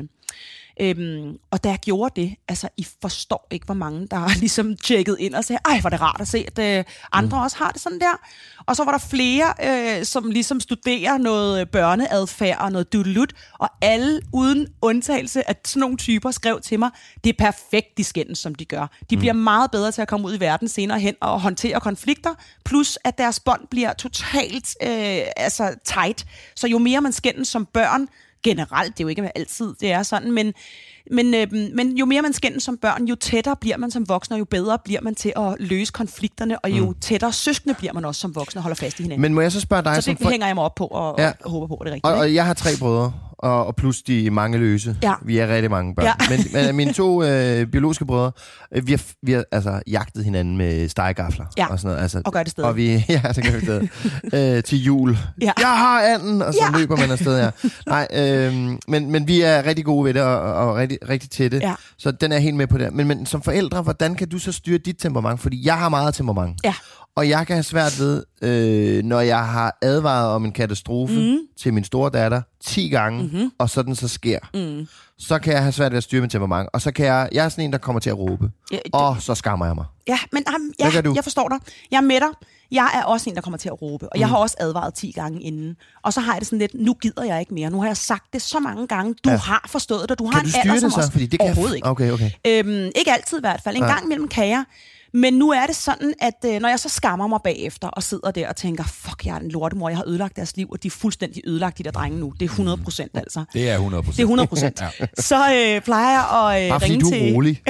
S7: Øhm, og da jeg gjorde det, altså I forstår ikke, hvor mange der har ligesom tjekket ind og sagde, ej, hvor er det rart at se, at øh, andre mm. også har det sådan der. Og så var der flere, øh, som ligesom studerer noget børneadfærd og noget dudelut, og alle uden undtagelse af sådan nogle typer skrev til mig, det er perfekt, de skændes, som de gør. De mm. bliver meget bedre til at komme ud i verden senere hen og håndtere konflikter, plus at deres bånd bliver totalt øh, altså tight. Så jo mere man skændes som børn, generelt, det er jo ikke altid, det er sådan, men, men, øh, men jo mere man skændes som børn, jo tættere bliver man som voksne, og jo bedre bliver man til at løse konflikterne, og jo mm. tættere søskende bliver man også som voksne og holder fast i hinanden.
S6: Men må jeg så spørge dig
S7: så
S6: som
S7: det
S6: for...
S7: hænger jeg mig op på, og,
S6: Ja.
S7: og, og håber på, at det er rigtigt.
S6: Og,
S7: ikke?
S6: og jeg har tre brødre, og, og plus de mange løse.
S7: Ja.
S6: Vi er rigtig mange børn.
S7: Ja.
S6: Men, men mine to øh, biologiske brødre, øh, vi har, vi har altså jagtet hinanden med stegegafler
S7: Ja.
S6: og sådan noget. Altså,
S7: Og gør det stadig.
S6: Og vi, ja, det gør vi stadig. øh, til jul.
S7: Ja.
S6: Jeg har anden! Og så
S7: Ja.
S6: løber man afsted, ja. Nej, øh, men, men vi er rigtig gode ved det, og, og rigtig, rigtig tætte.
S7: Ja.
S6: Så den er helt med på det. Men, men som forældre, hvordan kan du så styre dit temperament? Fordi jeg har meget temperament.
S7: Ja.
S6: Og jeg kan have svært ved, øh, når jeg har advaret om en katastrofe mm. til min store datter ti gange, mm-hmm. og så den så sker, mm. så kan jeg have svært ved at styre mit temperament. Og så kan jeg, jeg er sådan en, der kommer til at råbe.
S7: Ja, det-
S6: Og så skammer jeg mig.
S7: Ja, men um,
S6: Hvad
S7: ja,
S6: gør du?
S7: jeg forstår dig. Jeg er med dig. Jeg er også en, der kommer til at råbe, og mm. jeg har også advaret ti gange inden. Og så har jeg det sådan lidt, nu gider jeg ikke mere. Nu har jeg sagt det så mange gange. Du
S6: Ja.
S7: har forstået det, du har
S6: Kan
S7: en
S6: du styre
S7: alder,
S6: det
S7: som
S6: så?
S7: også...
S6: Fordi det kan jeg
S7: Overhovedet
S6: f-
S7: ikke.
S6: Okay, okay.
S7: Øhm, ikke altid i hvert fald. En
S6: Ja.
S7: gang imellem kan jeg. Men nu er det sådan, at øh, når jeg så skammer mig bagefter og sidder der og tænker, fuck, jeg er en lortemor, jeg har ødelagt deres liv, og de er fuldstændig ødelagt, de der drenge nu. Det er hundrede procent altså.
S5: Det er hundrede procent.
S7: Det er hundrede procent.
S5: Ja.
S7: Så øh, plejer jeg at øh,
S6: Bare fordi
S7: ringe
S6: du er
S7: til...
S6: rolig.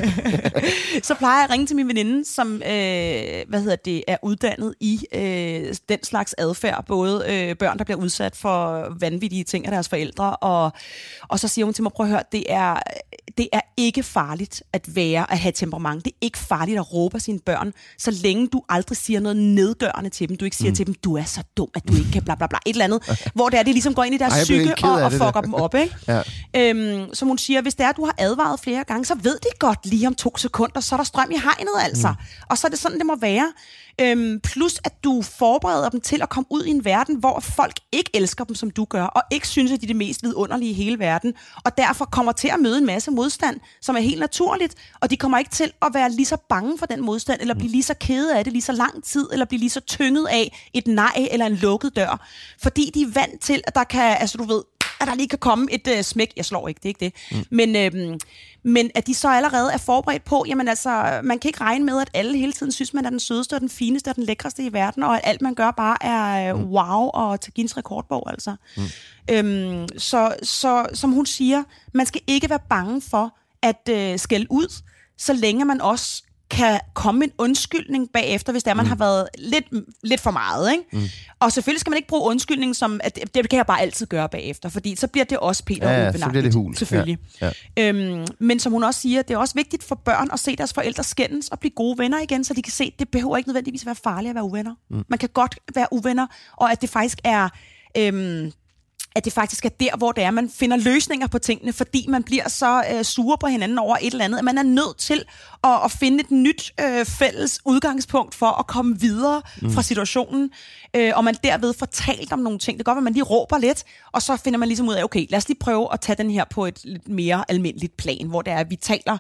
S7: så plejer jeg at ringe til min veninde, som øh, hvad hedder det, er uddannet i øh, den slags adfærd. Både øh, børn, der bliver udsat for vanvittige ting af deres forældre, og, og så siger hun til mig, prøv at høre, det er, det er ikke farligt at være, at have temperament. Det er ikke farligt at råbe af sine børn, så længe du aldrig siger noget nedgørende til dem. Du ikke siger mm. til dem, du er så dum, at du ikke kan bla bla bla. Et eller andet, hvor det er, det ligesom går ind i deres
S6: Ej, jeg bliver
S7: psyke
S6: helt ked
S7: og,
S6: af
S7: og
S6: det
S7: fucker
S6: der.
S7: dem op, ikke?
S6: Ja.
S7: Øhm, som hun siger, hvis det er, at du har advaret flere gange, så ved de godt lige om to sekunder, så er der strøm i hegnet altså. Mm. Og så er det sådan, det må være. Øhm, plus at du forbereder dem til at komme ud i en verden, hvor folk ikke elsker dem, som du gør, og ikke synes, at de er det mest vidunderlige i hele verden, og derfor kommer til at møde en masse modstand, som er helt naturligt, og de kommer ikke til at være lige så bange for den modstand, eller blive lige så kede af det lige så lang tid, eller blive lige så tynget af et nej eller en lukket dør, fordi de er vant til, at der kan, altså du ved, at der lige kan komme et øh, smæk. Jeg slår ikke, det er ikke det. Mm. Men, øh, men at de så allerede er forberedt på, jamen altså, man kan ikke regne med, at alle hele tiden synes, man er den sødeste og den fineste og den lækreste i verden, og at alt man gør bare er øh, wow og til Guinness rekordbog, altså. Mm. Øhm, så, så som hun siger, man skal ikke være bange for at øh, skælde ud, så længe man også kan komme en undskyldning bagefter, hvis der man mm. har været lidt, lidt for meget, ikke? Mm. Og selvfølgelig skal man ikke bruge undskyldning som, at det, det kan jeg bare altid gøre bagefter, fordi så bliver det også Peter
S6: ja, ja, så bliver det hul.
S7: Selvfølgelig. Ja, ja. Øhm, men som hun også siger, det er også vigtigt for børn at se deres forældre skændes og blive gode venner igen, så de kan se, at det behøver ikke nødvendigvis at være farligt at være uvenner. Mm. Man kan godt være uvenner, og at det faktisk er... Øhm, at det faktisk er der, hvor det er, man finder løsninger på tingene, fordi man bliver så øh, sure på hinanden over et eller andet, at man er nødt til at, at finde et nyt øh, fælles udgangspunkt for at komme videre mm. fra situationen, øh, og man derved får talt om nogle ting. Det kan godt være, at man lige råber lidt, og så finder man ligesom ud af, okay, lad os lige prøve at tage den her på et lidt mere almindeligt plan, hvor det er, at vi taler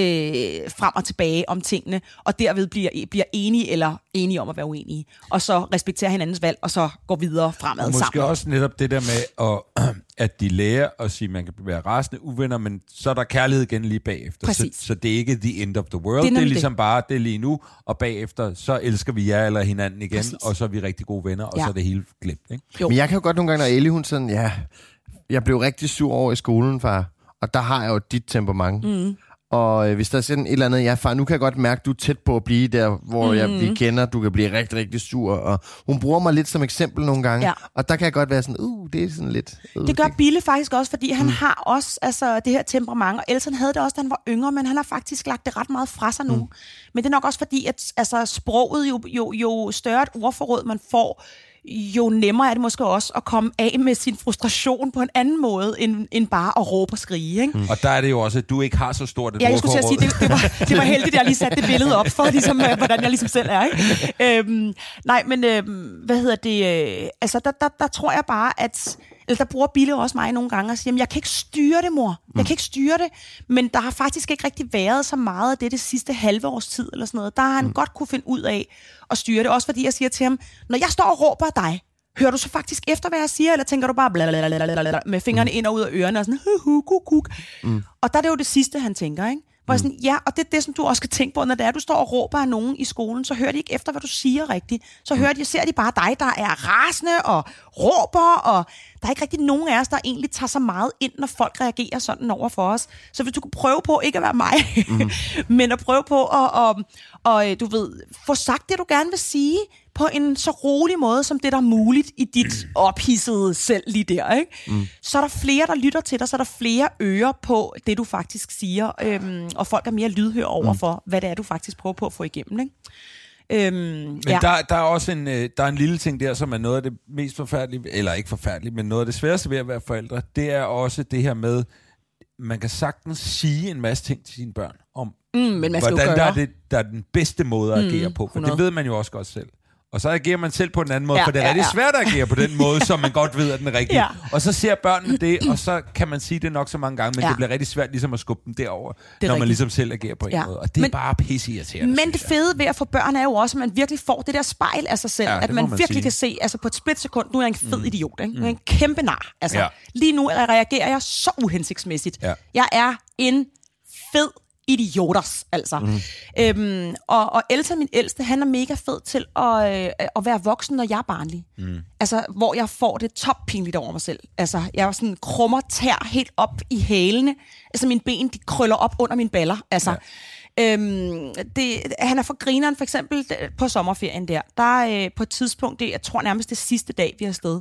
S7: øh, frem og tilbage om tingene, og derved bliver, bliver enige eller enige om at være uenige, og så respektere hinandens valg, og så gå videre fremad
S5: sammen.
S7: Måske
S5: også netop det der med Og at de lærer at sige, at man kan være rasende uvenner, men så er der kærlighed igen lige bagefter. Så, så det er ikke the end of the world. Det er, det er ligesom det. Bare, det er lige nu, og bagefter, så elsker vi jer eller hinanden igen, Præcis. Og så er vi rigtig gode venner, og ja. Så er det hele glemt. Ikke?
S6: Men jeg kan jo godt nogle gange, når Ellie, hun sådan, ja, jeg blev rigtig sur over i skolen, far, og der har jeg jo dit temperament. Mm. Og øh, hvis der er sådan et eller andet, ja far, nu kan jeg godt mærke, at du er tæt på at blive der, hvor mm. jeg, vi kender, du kan blive rigtig, rigtig sur. Og hun bruger mig lidt som eksempel nogle gange, ja. Og der kan jeg godt være sådan, uh, det er sådan lidt... Uh,
S7: det gør Bille faktisk også, fordi han mm. har også altså, det her temperament, og Elton havde det også, da han var yngre, men han har faktisk lagt det ret meget fra sig nu. Mm. Men det er nok også fordi, at altså, sproget, jo, jo, jo større et ordforråd man får, jo nemmere er det måske også at komme af med sin frustration på en anden måde, end, end bare at råbe og skrige. Ikke?
S5: Mm. Og der er det jo også, at du ikke har så stort et
S7: ja, jeg skulle til at sige, det, det, var, det var heldigt, at jeg lige satte det billede op for, ligesom, hvordan jeg ligesom selv er. Ikke? Øhm, nej, men øhm, hvad hedder det? Øh, altså, der, der, der tror jeg bare, at... Eller der bruger Bille også mig nogle gange og siger, jeg kan ikke styre det, mor. Jeg kan ikke styre det. Men der har faktisk ikke rigtig været så meget af det det sidste halve års tid, eller sådan noget. Der har han mm. godt kunne finde ud af at styre det. Også fordi jeg siger til ham, når jeg står og råber af dig, hører du så faktisk efter, hvad jeg siger, eller tænker du bare blablabla med fingrene ind og ud af ørerne og sådan, hu hu kuk kuk. Mm. Og der er det jo det sidste, han tænker, ikke? Hvor jeg sådan, ja, og det er det, som du også skal tænke på, når det er, du står og råber af nogen i skolen, så hører de ikke efter, hvad du siger rigtigt. Så hører de, ser de bare dig, der er rasende og råber, og der er ikke rigtig nogen af os, der egentlig tager så meget ind, når folk reagerer sådan over for os. Så hvis du kunne prøve på, ikke at være mig, mm. men at prøve på at, og, og, du ved, få sagt det, du gerne vil sige, på en så rolig måde, som det der er muligt i dit ophidsede selv lige der, ikke? Mm. Så er der flere, der lytter til dig, så er der flere ører på det, du faktisk siger, øhm, og folk er mere lydhør over mm. for, hvad det er, du faktisk prøver på at få igennem, ikke? Øhm,
S5: men
S7: ja.
S5: der, der er også en, der er en lille ting der, som er noget af det mest forfærdelige, eller ikke forfærdelige, men noget af det sværeste ved at være forældre, det er også det her med, man kan sagtens sige en masse ting til sine børn, om
S7: mm, men man
S5: hvordan
S7: gøre.
S5: Der, er det, der er den bedste måde at agere mm, på, for det ved man jo også godt selv. Og så agerer man selv på en anden måde, ja, for det er ja, rigtig ja. svært at agere på den måde, som man godt ved er den rigtige. Ja. Og så ser børnene det, og så kan man sige det nok så mange gange, men ja. det bliver rigtig svært ligesom at skubbe dem derover, når rigtigt. man ligesom selv agerer på en ja. måde. Og det men, er bare pisseirriterende.
S7: Men det fede ved at få børn er jo også, at man virkelig får det der spejl af sig selv, ja, at man, man virkelig sige. kan se, altså på et splitsekund, nu er jeg en fed mm. idiot, ikke? Nu er jeg en kæmpe nar. Altså, ja. lige nu reagerer jeg så uhensigtsmæssigt. Ja. Jeg er en fed idioters, altså. Mm. Øhm, og, og Elton, min ældste, han er mega fed til at, øh, at være voksen, når jeg er barnlig. Mm. Altså, hvor jeg får det toppinligt over mig selv. Altså, jeg er sådan krummer tær helt op i hælene. Altså, mine ben, de krøller op under mine baller. Altså, ja. øhm, det, han er for grineren, for eksempel på sommerferien der. Der er øh, på et tidspunkt, det, jeg tror nærmest det sidste dag, vi er afsted.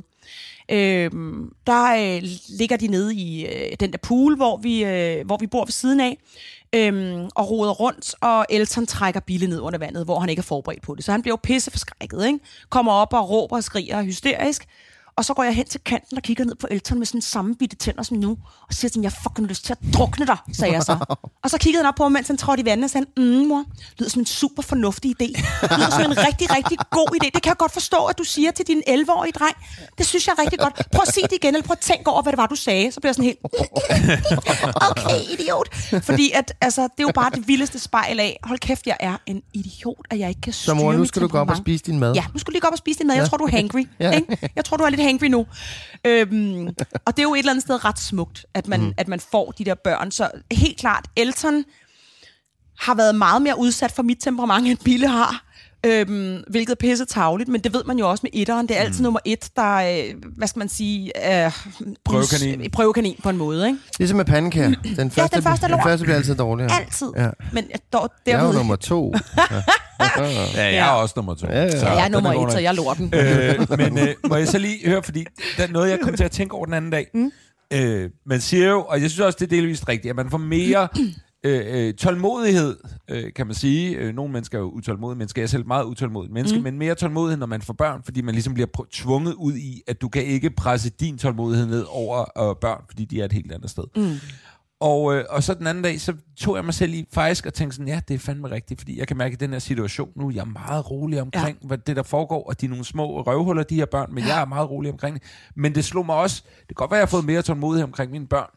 S7: Øhm, der øh, ligger de nede i øh, den der pool, hvor vi, øh, hvor vi bor ved siden af, øhm, og roder rundt, og Elton trækker Bille ned under vandet, hvor han ikke er forberedt på det. Så han bliver jo pisse forskrækket, ikke? Kommer op og råber og skriger hysterisk. Og så går jeg hen til kanten og kigger ned på Elton med sådan samme bitte tænder som nu, og siger til ham, jeg har fucking lyst til at drukne dig, sagde jeg så. Og så kiggede han op på mig, mens han trådte i vandet, og sagde, mm, mor, det lyder som en super fornuftig idé. Det lyder som en rigtig, rigtig god idé. Det kan jeg godt forstå, at du siger til din elleve-årige dreng. Det synes jeg er rigtig godt. Prøv at sige det igen, eller prøv at tænke over, hvad det var, du sagde. Så bliver jeg sådan helt, okay, idiot. Fordi at, altså, det er jo bare det vildeste spejl af, hold kæft, jeg er en idiot, at jeg ikke kan styre.
S6: Så mor, nu skal du gå op og spise din mad.
S7: Ja, nu skal du lige gå op og spise din mad. Jeg tror, du er hangry. Ja. Ikke? Jeg tror, du er lidt hangry nu. Øhm, og det er jo et eller andet sted ret smukt, at man, mm. at man får de der børn. Så helt klart, Elton har været meget mere udsat for mit temperament, end Bille har. Øhm, hvilket er pisse tarveligt, men det ved man jo også med etteren. Det er altid mm. nummer et, der, øh, hvad skal man sige, øh,
S5: prøvekanin.
S7: prøvekanin på en måde, ikke?
S6: Ligesom med pandekager. Den første,
S7: ja, den første,
S6: den første bliver altid dårligere.
S7: Altid.
S6: Ja.
S7: Men dog,
S6: jeg er jo nummer to.
S5: ja. ja, jeg er også nummer to.
S6: Ja, ja.
S7: Så jeg er nummer et, så jeg lort den.
S5: øh, men øh, må jeg så lige høre, fordi der er noget, jeg kom til at tænke over den anden dag. Mm. Øh, man siger jo, og jeg synes også, det er delvist rigtigt, at man får mere... Øh, øh, tålmodighed, øh, kan man sige. Øh, nogle mennesker er jo utålmodige mennesker. Jeg er selv meget utålmodig menneske, mm. men mere tålmodighed, når man får børn, fordi man ligesom bliver pr- tvunget ud i, at du kan ikke presse din tålmodighed ned over øh, børn, fordi de er et helt andet sted. Mm. Og, øh, og så den anden dag, så tog jeg mig selv i faktisk og tænkte sådan, ja, det er fandme rigtigt, fordi jeg kan mærke, at den her situation nu, jeg er meget rolig omkring, ja. hvad det der foregår, og de er nogle små røvhuller, de her børn, men ja. jeg er meget rolig omkring det. Men det slog mig også, det kan godt være, at jeg har fået mere tålmodighed omkring mine børn,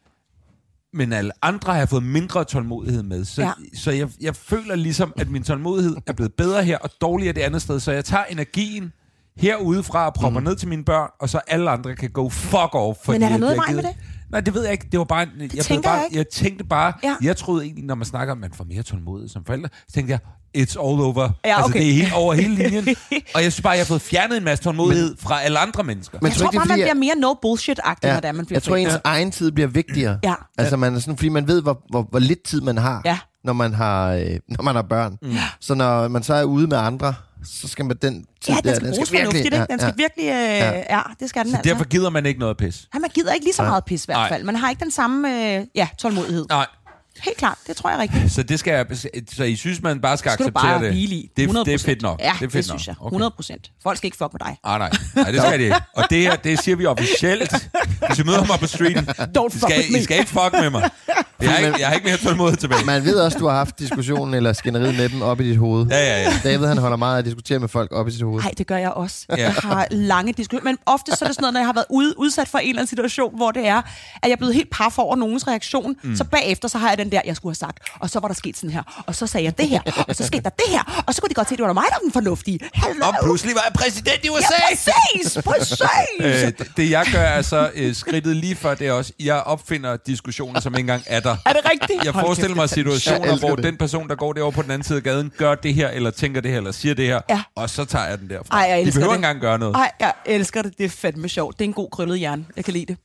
S5: men alle andre har jeg fået mindre tålmodighed med. Så, ja. så jeg, jeg føler ligesom, at min tålmodighed er blevet bedre her, og dårligere det andet sted. Så jeg tager energien herudefra og propper mm. ned til mine børn, og så alle andre kan go fuck off.
S7: Men er der noget vej med det?
S5: Nej, det ved jeg ikke. Det var bare...
S7: Det
S5: jeg,
S7: tænker
S5: bare
S7: jeg ikke.
S5: Jeg tænkte bare...
S7: Ja.
S5: Jeg troede egentlig, når man snakker om, at man får mere tålmodighed som forældre, så tænkte jeg, it's all over.
S7: Ja, okay.
S5: Altså, det er helt over hele linjen. Og jeg synes bare, jeg har fået fjernet en masse tålmodighed men, fra alle andre mennesker.
S7: Men jeg tror, tror bare, man bliver mere no bullshit-agtig, ja, når det er, man bliver
S6: Jeg tror, ens
S5: ja.
S6: egen tid bliver vigtigere.
S7: Ja.
S6: Altså, man er sådan, fordi man ved, hvor, hvor, hvor lidt tid man har,
S7: ja.
S6: når, man har øh, når man har børn. Mm. Så når man så er ude med andre, så skal man den tid
S7: ja, den
S6: der,
S7: skal
S6: den
S7: bruges
S6: skal virkelig,
S7: fornuftigt, ikke? Den skal
S6: ja,
S7: virkelig... Øh, ja. ja, det skal den
S5: så
S7: altså.
S5: derfor gider man ikke noget pis?
S7: Ja, man gider ikke lige så meget pis i hvert fald. Man har ikke den samme øh, ja, tålmodighed.
S5: Nej.
S7: Helt klart, det tror jeg rigtigt.
S5: Så det skal jeg, så I synes, man bare skal,
S7: skal
S5: acceptere det?
S7: Det,
S5: det, det er fedt nok.
S7: Ja,
S5: det, er fedt
S7: det synes
S5: nok.
S7: jeg. hundrede procent. Folk skal ikke fuck med dig.
S5: Ah, nej. nej, det skal de ikke. Og det her, det siger vi officielt. Hvis I møder mig på streeten,
S7: Don't fuck
S5: skal,
S7: with me.
S5: I skal ikke fuck med mig. Jeg har ikke, jeg har ikke mere tålmodighed tilbage.
S6: Man ved også, du har haft diskussionen eller skænderiet med dem op i dit hoved.
S5: Ja, ja, ja.
S6: David, han holder meget af at diskutere med folk op i sit hoved.
S7: Nej, det gør jeg også. Ja. Jeg har lange diskussioner. Men ofte så er det sådan noget, når jeg har været ude, udsat for en eller anden situation, hvor det er, at jeg er blevet helt paf over nogens reaktion. Mm. Så bagefter, så har jeg den der, jeg skulle have sagt. Og så var der sket sådan her. Og så sagde jeg det her. Og så skete der det her. Og så kunne de godt se, at det var mig, der var den fornuftige. Hello.
S5: Og pludselig var jeg præsident i U S A.
S7: Ja, præcis. Præcis.
S5: øh, det, det jeg gør er så øh, skridtet lige før det er også, jeg opfinder diskussioner, som ikke engang er der.
S7: Er det rigtigt?
S5: Jeg forestiller mig situationer, hvor
S6: det.
S5: den person, der går derovre på den anden side af gaden, gør det her, eller tænker det her, eller siger det her, ja. Og så tager jeg den derfra.
S7: Ej, jeg
S5: de behøver
S7: det.
S5: ikke engang gøre noget.
S7: Ej, jeg elsker det. Det er fandme sjovt. Det er en god krøllet hjerne. Jeg kan lide det.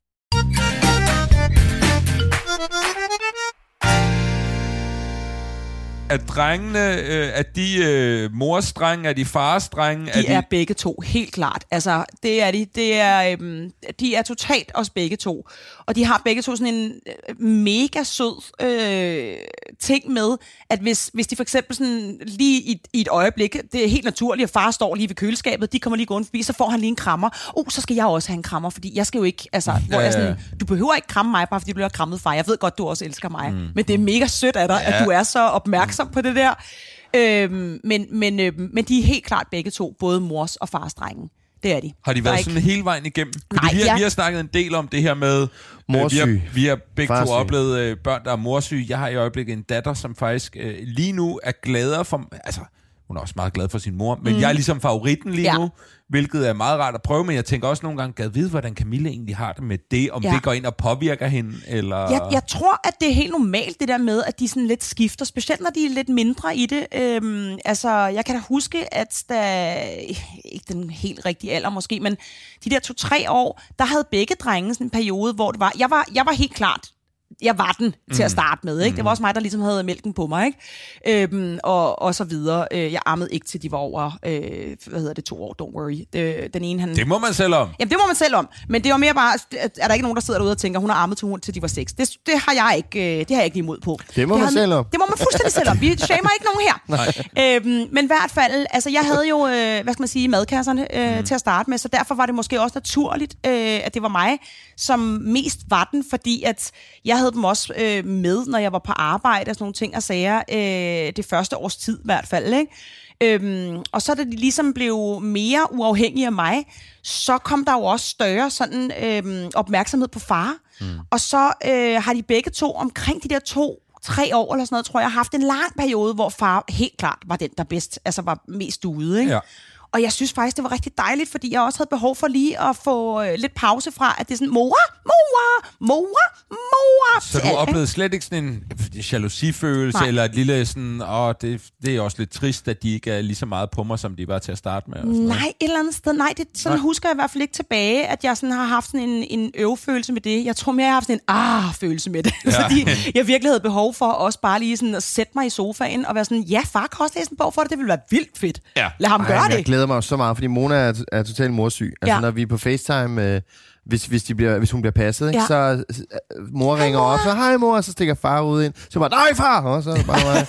S5: Er drengene, øh, er de øh, morsdrenge, er de farsdrenge?
S7: De
S5: er, de...
S7: er begge to, helt klart. Altså, det er de. Det er, øhm, de er totalt os begge to. Og de har begge to sådan en øh, mega sød øh, ting med, at hvis, hvis de for eksempel sådan lige i, i et øjeblik, det er helt naturligt, at far står lige ved køleskabet, de kommer lige gående forbi, så får han lige en krammer. Oh, så skal jeg også have en krammer, fordi jeg skal jo ikke, altså, ja, hvor jeg sådan, du behøver ikke kramme mig, bare fordi du bliver krammet, far. Jeg ved godt, du også elsker mig. Mm. Men det er mega sødt af dig, ja. At du er så opmærksom på det der. Øhm, men, men, øhm, men de er helt klart begge to, både mors og fars drenge. Det er de.
S5: Har de været
S7: ikke...
S5: sådan hele vejen igennem?
S7: Nej,
S5: vi, har,
S7: ja.
S5: vi har snakket en del om det her med...
S6: Morsyg.
S5: Øh, vi, har, vi har begge
S6: Farsyg.
S5: to oplevet øh, børn, der er morsyge. Jeg har i øjeblikket en datter, som faktisk øh, lige nu er gladere for... Altså, hun er også meget glad for sin mor, men mm. jeg er ligesom favoritten lige
S7: ja.
S5: nu, hvilket er meget rart at prøve, men jeg tænker også nogle gange, gad vide, hvordan Camilla egentlig har det med det, om ja. det går ind og påvirker hende, eller...
S7: Jeg, jeg tror, at det er helt normalt, det der med, at de sådan lidt skifter, specielt når de er lidt mindre i det. Øhm, altså, jeg kan da huske, at der... Ikke den helt rigtige alder måske, men de der to-tre år, der havde begge drenge sådan en periode, hvor det var... Jeg var, jeg var helt klart... Jeg var den til at starte med, ikke? Det var også mig, der ligesom havde mælken på mig, ikke? Øhm, og, og så videre. Jeg ammede ikke til de var over, øh, hvad hedder det, to år, don't worry. Det, den ene, han...
S5: Det må man selv om.
S7: Jamen, det må man selv om. Men det var mere bare, er der ikke nogen, der sidder derude og tænker, hun har ammet til hun til de var seks. Det, det har jeg ikke, det har jeg ikke lige imod på.
S6: Det må
S7: det
S6: man selv om.
S7: Det må man fuldstændig selv om. Vi shamer ikke nogen her. Øhm, men i hvert fald, altså jeg havde jo, øh, hvad skal man sige, madkasserne øh, mm. til at starte med, så derfor var det måske også naturligt, øh, at det var mig, som mest var den, fordi at jeg havde dem også øh, med, når jeg var på arbejde og sådan nogle ting og sager, øh, det første års tid i hvert fald, ikke? Øhm, og så da de ligesom blev mere uafhængige af mig, så kom der jo også større sådan øhm, opmærksomhed på far. Mm. Og så øh, har de begge to omkring de der to, tre år eller sådan noget, tror jeg, haft en lang periode, hvor far helt klart var den, der bedst, altså var mest ude, ikke?
S5: Ja.
S7: Og jeg synes faktisk, det var rigtig dejligt, fordi jeg også havde behov for lige at få øh, lidt pause fra, at det er sådan, mor, mor, mor, mor.
S5: Så du oplevede slet ikke sådan en jalousifølelse,
S7: Nej.
S5: eller et lille sådan, åh, det, det er også lidt trist, at de ikke er lige så meget på mig, som de var til at starte med? Og sådan
S7: Nej,
S5: noget.
S7: et eller andet sted. Nej, det, sådan
S5: Nej.
S7: husker jeg i hvert fald ikke tilbage, at jeg sådan har haft sådan en, en øvefølelse med det. Jeg tror mere, jeg har haft sådan en ah-følelse med det. Ja. Fordi jeg virkelig havde behov for også bare lige sådan at sætte mig i sofaen og være sådan, ja, far kan også læse en bog for det, det ville være vildt fedt.
S5: Ja.
S7: Lad ham
S6: Ej,
S7: gøre
S6: jeg
S7: det.
S6: glæder mig jo så meget, fordi Mona er, er totalt morsyg. Altså,
S7: Ja.
S6: når vi er på FaceTime, øh, hvis, hvis, de bliver, hvis hun bliver passet, ikke,
S7: Ja.
S6: så øh, mor ringer op, så hej mor, og så stikker far ud ind. Så bare, nej far! Og så bare mig.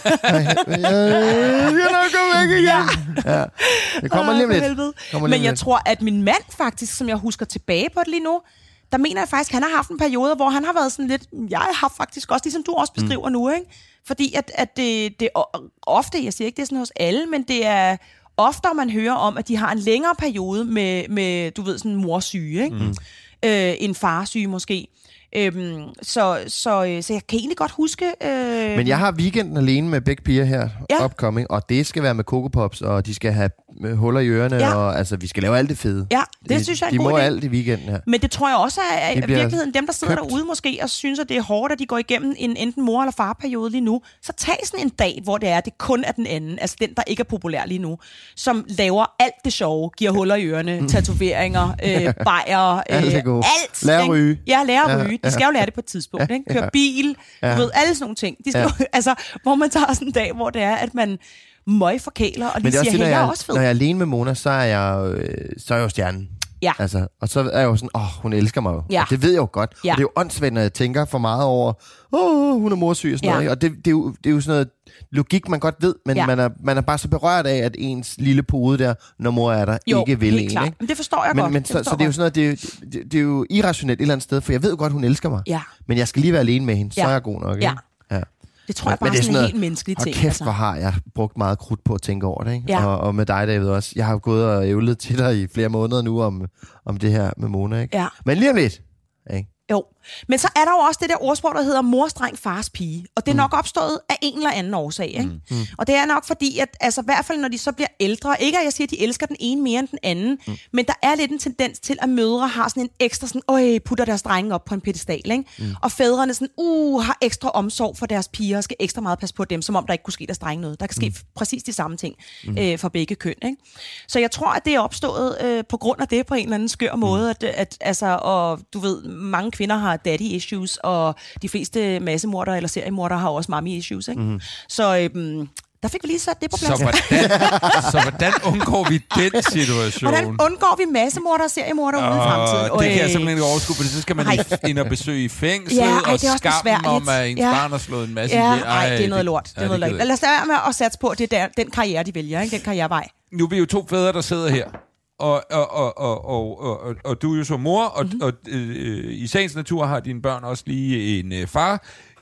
S6: Jeg skal nok gå væk igen. Ja. Ja. Det kommer lige om lidt. Kommer lige
S7: Men
S6: om
S7: jeg
S6: lidt.
S7: tror, at min mand faktisk, som jeg husker tilbage på det lige nu, der mener jeg faktisk, at han har haft en periode, hvor han har været sådan lidt, jeg har faktisk også, ligesom du også beskriver mm. nu, ikke? Fordi at, at det, det ofte, jeg siger ikke, det er sådan hos alle, men det er oftere, man hører om, at de har en længere periode med, med du ved, sådan morsyge, ikke? Mm. Øh, en farsyge måske. Øhm, så, så, så jeg kan egentlig godt huske... Øh,
S6: Men jeg har weekenden alene med begge piger her,
S7: Ja.
S6: upcoming, og det skal være med Coco Pops, og de skal have øh, huller i ørerne,
S7: Ja.
S6: og altså, vi skal lave alt det fede.
S7: Ja, det
S6: de,
S7: synes jeg er
S6: de
S7: en god
S6: må
S7: idé.
S6: alt i weekenden her.
S7: Men det tror jeg også er,
S6: Det
S7: er
S6: bliver
S7: virkeligheden. Dem, der sidder
S6: købt.
S7: derude måske og synes, at det er hårdt, at de går igennem en enten mor- eller farperiode lige nu, så tag sådan en dag, hvor det er, det kun er den anden, altså den, der ikke er populær lige nu, som laver alt det sjove, giver huller i ørerne, tatoveringer, øh, bajer, øh,
S6: Alt det gode.
S7: alt.
S6: Lærer at
S7: ikke?
S6: ryge.
S7: Ja, lære at
S6: Ja,
S7: ryge.
S6: ja.
S7: De skal jo lære det på et tidspunkt, ikke? Køre bil, du ved, alle sådan nogle ting. De skal jo, altså, hvor man tager sådan en dag, hvor det er, at man møgforkæler, og
S6: Men
S7: lige
S6: det er også
S7: siger,
S6: det, når
S7: hey, jeg er
S6: jeg,
S7: også fed.
S6: når jeg er alene med Mona, så er jeg, øh, så er jeg jo stjernen.
S7: Ja.
S6: Altså, og så er jeg jo sådan, åh, hun elsker mig jo.
S7: Ja.
S6: Og det ved jeg jo godt.
S7: Ja.
S6: Og det er jo åndssvagt, når jeg tænker for meget over, åh, hun er morsyg og sådan
S7: Ja.
S6: noget. Ikke? Og det, det, er jo, det er jo sådan noget logik, man godt ved, men
S7: Ja.
S6: man, er, man er bare så berørt af, at ens lille pode der, når mor er der,
S7: Jo,
S6: ikke vil
S7: helt
S6: en.
S7: klart.
S6: Ikke?
S7: Men det forstår jeg
S6: Men,
S7: godt.
S6: men
S7: Det
S6: så,
S7: forstår
S6: så det er jo
S7: jeg
S6: sådan noget, det, er- det, det er jo irrationelt et eller andet sted, for jeg ved jo godt, hun elsker mig.
S7: Ja.
S6: Men jeg skal lige være alene med hende, så
S7: Ja.
S6: er jeg god nok. Ikke?
S7: Ja.
S6: Ja.
S7: Det tror jeg bare
S6: Men det
S7: er
S6: er
S7: sådan en
S6: noget-
S7: helt menneskelig
S6: Og
S7: ting.
S6: kæft,
S7: altså.
S6: hvor har jeg brugt meget krudt på at tænke over det, ikke?
S7: Ja.
S6: Og, og med dig, David, også. Jeg har jo gået og ævlet til dig i flere måneder nu om, om det her med Mona, ikke?
S7: Ja.
S6: Men lige om lidt, ikke?
S7: Jo, men så er der jo også det der ordsprog, der hedder mors dreng, fars pige. Og det er nok opstået af en eller anden årsag. Ikke? Mm. Og det er nok fordi, at altså, i hvert fald når de så bliver ældre, ikke at jeg siger, at de elsker den ene mere end den anden, mm. men der er lidt en tendens til, at mødre har sådan en ekstra sådan, øj, putter deres drenge op på en pedestal. Ikke? Mm. Og fædrene sådan, uh, har ekstra omsorg for deres piger, og skal ekstra meget passe på dem, som om der ikke kunne ske deres drenge noget. Der kan ske mm. præcis de samme ting mm. øh, for begge køn. Ikke? Så jeg tror, at det er opstået øh, på grund af det på en eller anden skør måde, at, at altså, og du ved, mange kvinder har daddy issues, og de fleste massemordere eller seriemordere har også mommy issues, ikke? Mm. Så øhm, der fik vi lige sat det på plads.
S5: Så hvordan, så hvordan undgår vi den situation?
S7: Hvordan undgår vi massemordere og seriemordere ude i fremtiden?
S5: Åh, det kan jeg
S7: Øj.
S5: simpelthen ikke overskue, for så skal man
S7: Ej.
S5: ind og besøge i fængslet,
S7: Ja, ej,
S5: og
S7: det er også
S5: skammen om,
S7: besværligt.
S5: at ens
S7: Ja.
S5: barn har slået en masse
S7: Ja,
S5: ihjel.
S7: nej, det er noget lort. Det er
S5: ja,
S7: noget
S5: det
S7: lort.
S5: gider
S7: Lad os lade være med at satse på, at det er der, den karriere, de vælger, ikke? Den karrierevej.
S5: Nu er vi jo to fædre, der sidder her. Og, og, og, og, og, og, og, og du er jo så mor, og, mm-hmm. og øh, i sagens natur har dine børn også lige en øh, far.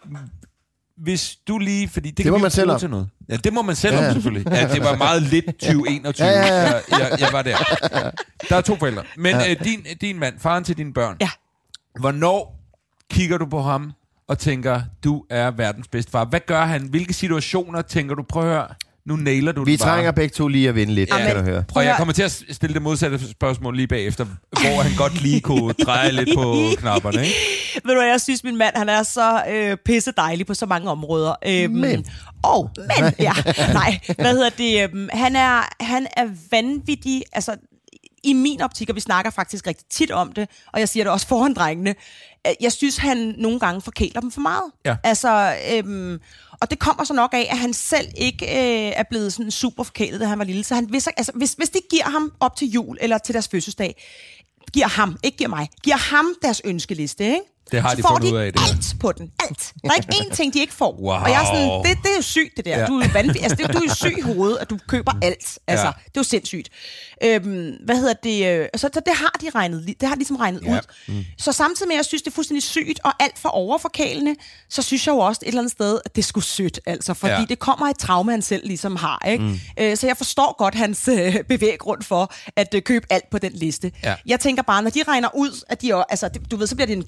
S5: Hvis du lige, fordi det,
S6: Det
S5: kan
S6: må
S5: vi jo
S6: man selv
S5: bruge
S6: om.
S5: til noget. Ja, det må man selv
S6: Ja,
S5: om
S6: ja.
S5: selvfølgelig. Ja, det var meget lidt tyve enogtyve.
S6: Ja, ja, ja.
S5: Jeg, jeg, jeg var der. Der er to forældre. Men øh, din, din mand, faren til dine børn,
S7: Ja.
S5: hvornår kigger du på ham og tænker, du er verdens bedste far? Hvad gør han? Hvilke situationer tænker du, prøv at høre, nu nailer du
S6: Vi
S5: det bare.
S6: trænger begge to lige at vinde lidt,
S5: Ja,
S6: ja, kan
S5: men-
S6: du høre.
S5: Og jeg
S7: at-
S5: kommer til at stille det modsatte spørgsmål lige bagefter, hvor han godt lige kunne dreje lidt på knapperne, ikke?
S7: Ved du hvad, jeg synes, min mand, han er så øh, pisse dejlig på så mange områder. Øhm,
S6: Men.
S7: Og, men, ja. Nej, hvad hedder det? Øhm, han, er, han er vanvittig, altså i min optik, og vi snakker faktisk rigtig tit om det, og jeg siger det også foran drengene, øh, jeg synes, han nogle gange forkæler dem for meget.
S5: Ja.
S7: Altså, øhm, og det kommer så nok af, at han selv ikke øh, er blevet sådan super forkælet, da han var lille. Så han, hvis, altså, hvis, hvis de giver ham op til jul, eller til deres fødselsdag, giver ham, ikke giver mig, giver ham deres ønskeliste, ikke?
S5: Det har
S7: så
S5: de
S7: får
S5: fundet
S7: de
S5: ud af, det her.
S7: alt på den. Alt. Der er ikke én ting, de ikke får.
S5: Wow.
S7: Og jeg er sådan, det, det er jo sygt, det der.
S5: Ja.
S7: Du er jo vanvittig. Altså, det, du er jo syg i hovedet, at du køber alt. Altså,
S5: Ja.
S7: det er jo sindssygt. Øhm, hvad hedder det? øh, Så, så det har de regnet, det har de ligesom regnet
S5: Ja.
S7: ud. Mm. Så samtidig med, at jeg synes, det er fuldstændig sygt og alt for overforkælende, så synes jeg jo også et eller andet sted, at det er sgu sødt, altså. Fordi
S5: Ja.
S7: det kommer af et traume, han selv ligesom har, ikke? Mm. Øh, så jeg forstår godt hans øh, bevæggrund for at øh, købe alt på den liste.
S5: Ja.
S7: Jeg tænker bare, når de regner ud, at de, også- altså, det- du ved, så bliver det en kæmpe bil,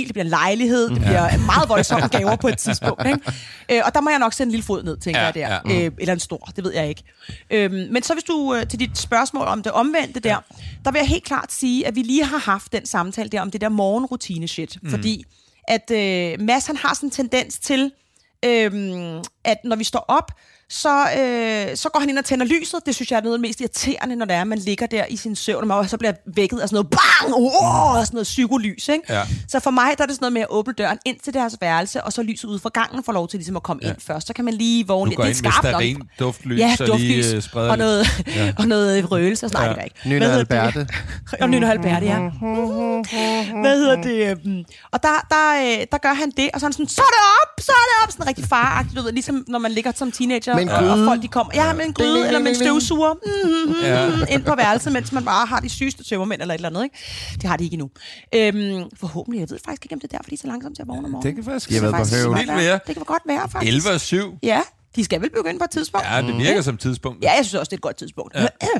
S7: bil, det bliver en lejlighed, det bliver ja. meget voldsomme gaver på et tidspunkt. Ikke? Øh, og der må jeg nok sætte en lille fod ned, tænker ja, jeg der. Ja. Øh, eller en stor, det ved jeg ikke. Øh, men så hvis du, øh, til dit spørgsmål om det omvendte der, der vil jeg helt klart sige, at vi lige har haft den samtale der om det der morgenrutine-shit. Mm. Fordi at øh, Mads, han har sådan en tendens til, øh, at når vi står op, Så, øh, så går han ind og tænder lyset. Det synes jeg er noget af det mest irriterende, når det er, at man ligger der i sin søvn, og så bliver vækket af sådan noget bang, oh, og sådan noget psykolys. Ikke? Ja. Så for mig der er det sådan noget med at åbne døren ind til deres værelse, og så lyset ud fra gangen får lov til ligesom at komme ja. ind først. Så kan man lige vågne lidt.
S5: Du går ind med stearin, duftlys,
S7: ja,
S5: og
S7: duftlys,
S5: lige spreder
S7: og noget, ja. og noget røgelse. Og sådan, ja. Nej, det ikke.
S6: Nynne Alberte.
S7: Og Nynne Alberte, ja. Hvad hedder det? Og der, der, der gør han det, og så er han sådan, så er det op, så er det op. Sådan rigtig faragtigt, ligesom når man ligger som teenager. Og folk de kommer, ja, med en gryde eller med en støvsuger mm-hmm, ja. ind på værelset, mens man bare har de sygeste tømmermænd eller et eller andet, ikke? Det har de ikke endnu. Øhm, forhåbentlig, jeg ved faktisk ikke, om det er derfor, de er så langsomt til at vågne om morgenen.
S5: Det kan faktisk,
S6: det kan faktisk
S5: være.
S7: Det kan godt være, faktisk.
S5: elleve og syv
S7: Ja, de skal vel begynde på et tidspunkt.
S5: Ja, det virker mm. som tidspunkt.
S7: Ja, jeg synes også, det er et godt tidspunkt.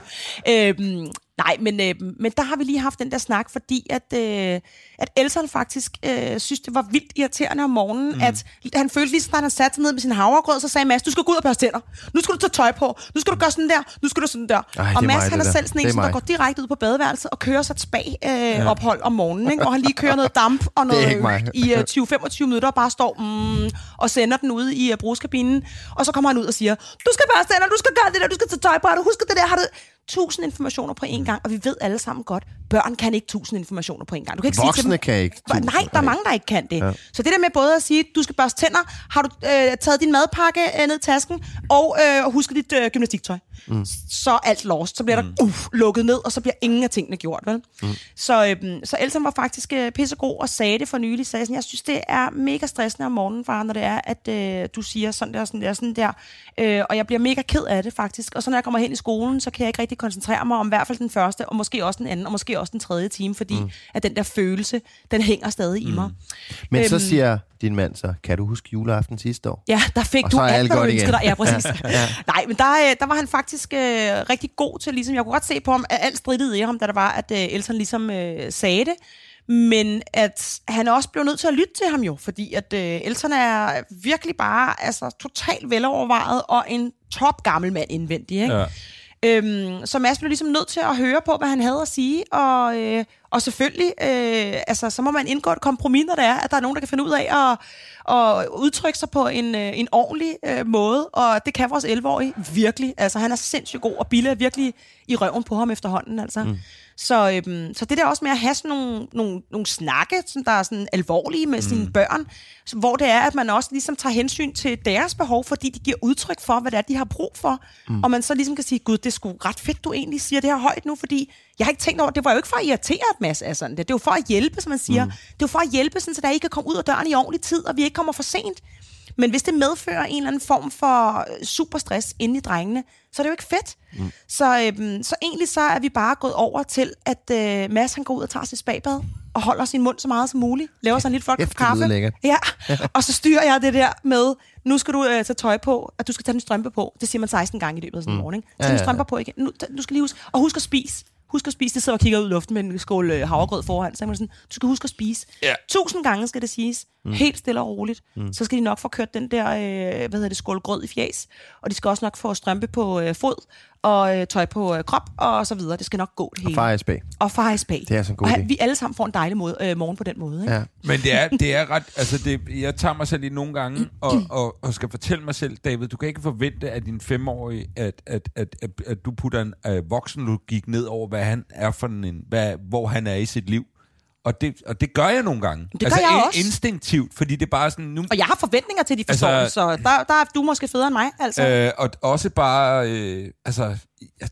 S7: Ja. øhm, nej, men, øh, men der har vi lige haft den der snak, fordi at, øh, at Elton faktisk øh, synes, det var vildt irriterende om morgenen, mm. at han følte lige sådan, at han satte sig ned med sin havregrød, så sagde Mads, du skal gå ud og børste tænder. Nu skal du tage tøj på. Nu skal du gøre sådan der. Nu skal du sådan der.
S6: Ej,
S7: og Mads,
S6: mig,
S7: han er
S6: der.
S7: selv sådan en, der går direkte ud på badeværelset og kører sig et spa-ophold øh, ja. om morgenen, ikke? Hvor han lige kører noget damp og noget i uh, tyve til femogtyve minutter og bare står mm, og sender den ud i uh, brugskabinen. Og så kommer han ud og siger, du skal børste tænder, du skal gøre det der, du skal tage tøj på, du husker det der, har du tusind informationer på én gang, og vi ved alle sammen godt, børn kan ikke tusind informationer på én gang. Du kan ikke
S6: Voksne
S7: sige til dem,
S6: kan ikke.
S7: Nej, der er mange, der ikke kan det. Ja. Så det der med både at sige, du skal børste tænder, har du øh, taget din madpakke øh, ned i tasken, og øh, husket dit øh, gymnastiktøj. Mm. Så er alt lost. Så bliver der uh, lukket ned, og så bliver ingen af tingene gjort. Vel? Mm. Så, øh, så Elton var faktisk øh, pissegod og sagde det for nylig. Sagde sådan, jeg synes, det er mega stressende om morgenen, far, når det er, at øh, du siger sådan der, sådan der, sådan der. Øh, og jeg bliver mega ked af det, faktisk. Og så når jeg kommer hen i skolen, så kan jeg ikke rigtig koncentrere mig om i hvert fald den første, og måske også den anden, og måske også den tredje time, fordi mm. at den der følelse, den hænger stadig mm. i mig.
S6: Men øhm, så
S7: øhm,
S6: siger din mand så, kan du huske juleaften sidste år?
S7: Ja, der fik
S6: og
S7: du alt, hvad du ønskede dig. Ja, præcis. ja. Ja. Nej, men der, der var han faktisk øh, rigtig god til, ligesom, jeg kunne godt se på ham, at alt strittede i ham, da der var, at øh, Elton ligesom øh, sagde det, men at han også blev nødt til at lytte til ham jo, fordi at øh, Elton er virkelig bare altså, totalt velovervejet og en top gammel mand indvendig, ikke? Ja. Øhm, så Mads blev ligesom nødt til at høre på, hvad han havde at sige, og, øh, og selvfølgelig, øh, altså, så må man indgå et kompromis, når det er, at der er nogen, der kan finde ud af at, at udtrykke sig på en, øh, en ordentlig øh, måde, og det kan vores elleve-årige virkelig. Altså, han er sindssygt god, og Bille er virkelig i røven på ham efterhånden, altså. Mm. Så, øhm, så det der også med at have sådan nogle, nogle, nogle snakke, som der er sådan alvorlige med mm. sine børn, hvor det er, at man også ligesom tager hensyn til deres behov, fordi de giver udtryk for, hvad det er, de har brug for. Mm. Og man så ligesom kan sige, gud, det er sgu ret fedt, du egentlig siger det her højt nu, fordi jeg har ikke tænkt over, det var jo ikke for at irritere et masse af sådan det. Det er jo for at hjælpe, som man siger. Mm. Det er jo for at hjælpe, sådan, så der ikke kan komme ud af døren i ordentlig tid, og vi ikke kommer for sent. Men hvis det medfører en eller anden form for superstress inde i drengene, så er det jo ikke fedt. Mm. Så, øhm, så egentlig så er vi bare gået over til, at øh, Mads han går ud og tager sit spagbad, og holder sin mund så meget som muligt, laver sig en lille flot kop kaffe. Ja, og så styrer jeg det der med, nu skal du øh, tage tøj på, at du skal tage din strømpe på. Det siger man seksten gange i løbet af sådan en morgen. Tag ja, ja, ja. din strømper på igen. Nu, du skal lige huske, og husk at spise. Husk at spise. Det sidder og kigger ud i luften med en skål øh, havregrød foran. Så er man sådan, du skal huske at spise. Ja. Tusind gange skal det siges. Mm. Helt stille og roligt. Mm. Så skal de nok få kørt den der, øh, hvad hedder det, skål grød i fjæs. Og de skal også nok få strømpe på øh, fod, og øh, tøj på øh, krop, og så videre. Det skal nok gå det hele. Og
S6: far i spag.
S7: Og far i spag.
S6: Det er sådan en god
S7: idé. Vi alle sammen får en dejlig måde, øh, morgen på den måde. Ikke? Ja.
S5: Men det er, det er ret, altså det, jeg tager mig selv lige nogle gange, og, og, og skal fortælle mig selv, David, du kan ikke forvente af din femårige, at, at, at, at, at du putter en øh, voksenlogik ned over, hvad han er for en, hvad, hvor han er i sit liv. Og det, og det gør jeg nogle gange.
S7: Det gør
S5: altså
S7: jeg også.
S5: Instinktivt, fordi det er bare sådan... Nu,
S7: og jeg har forventninger til, de forstår altså, så der, der er du måske federe end mig, altså.
S5: Øh, og også bare... Øh, altså... Jeg,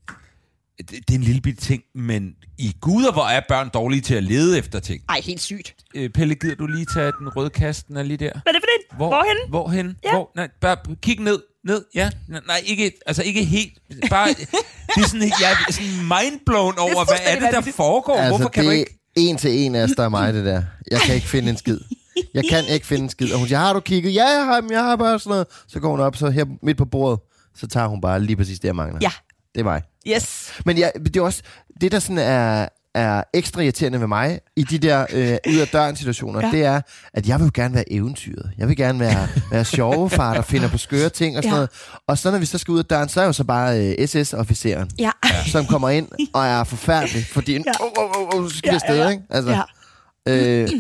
S5: det, det er en lille bitte ting, men i guder, hvor er børn dårlige til at lede efter ting.
S7: Ej, helt sygt.
S5: Øh, Pelle, gider du lige tage den røde kasse, den er lige der?
S7: Hvad er det for den?
S5: Hvor,
S7: Hvorhen?
S5: Hvorhen?
S7: Ja.
S5: Hvor? Nej, bare kig ned. Ned, ja. Nej, ikke, altså ikke helt. Bare, det er sådan, jeg er sådan mindblown over, er hvad er det, der foregår?
S6: Altså,
S5: Hvorfor kan
S6: det
S5: du ikke...
S6: en til en af der er mig, det der. Jeg kan ikke finde en skid. Jeg kan ikke finde en skid. Og hun siger, har du kigget? Ja, jeg har, jeg har bare sådan noget. Så går hun op, så her midt på bordet, så tager hun bare lige præcis det, jeg mangler.
S7: Ja.
S6: Det er mig.
S7: Yes.
S6: Men ja, det er også, det der sådan er, er ekstra irriterende ved mig i de der øh, ud af døren situationer, ja. det er, at jeg vil gerne være eventyret. Jeg vil gerne være, være sjove far, der finder på skøre ting og sådan ja. noget. Og så når vi så skal ud af døren, så er jo så bare øh, S S-officeren,
S7: ja.
S6: som kommer ind og er forfærdelig, fordi en,
S7: ja.
S6: oh, oh, oh, så skal vi afsted,
S7: ja, ja.
S6: ikke? Altså,
S7: ja.
S6: øh,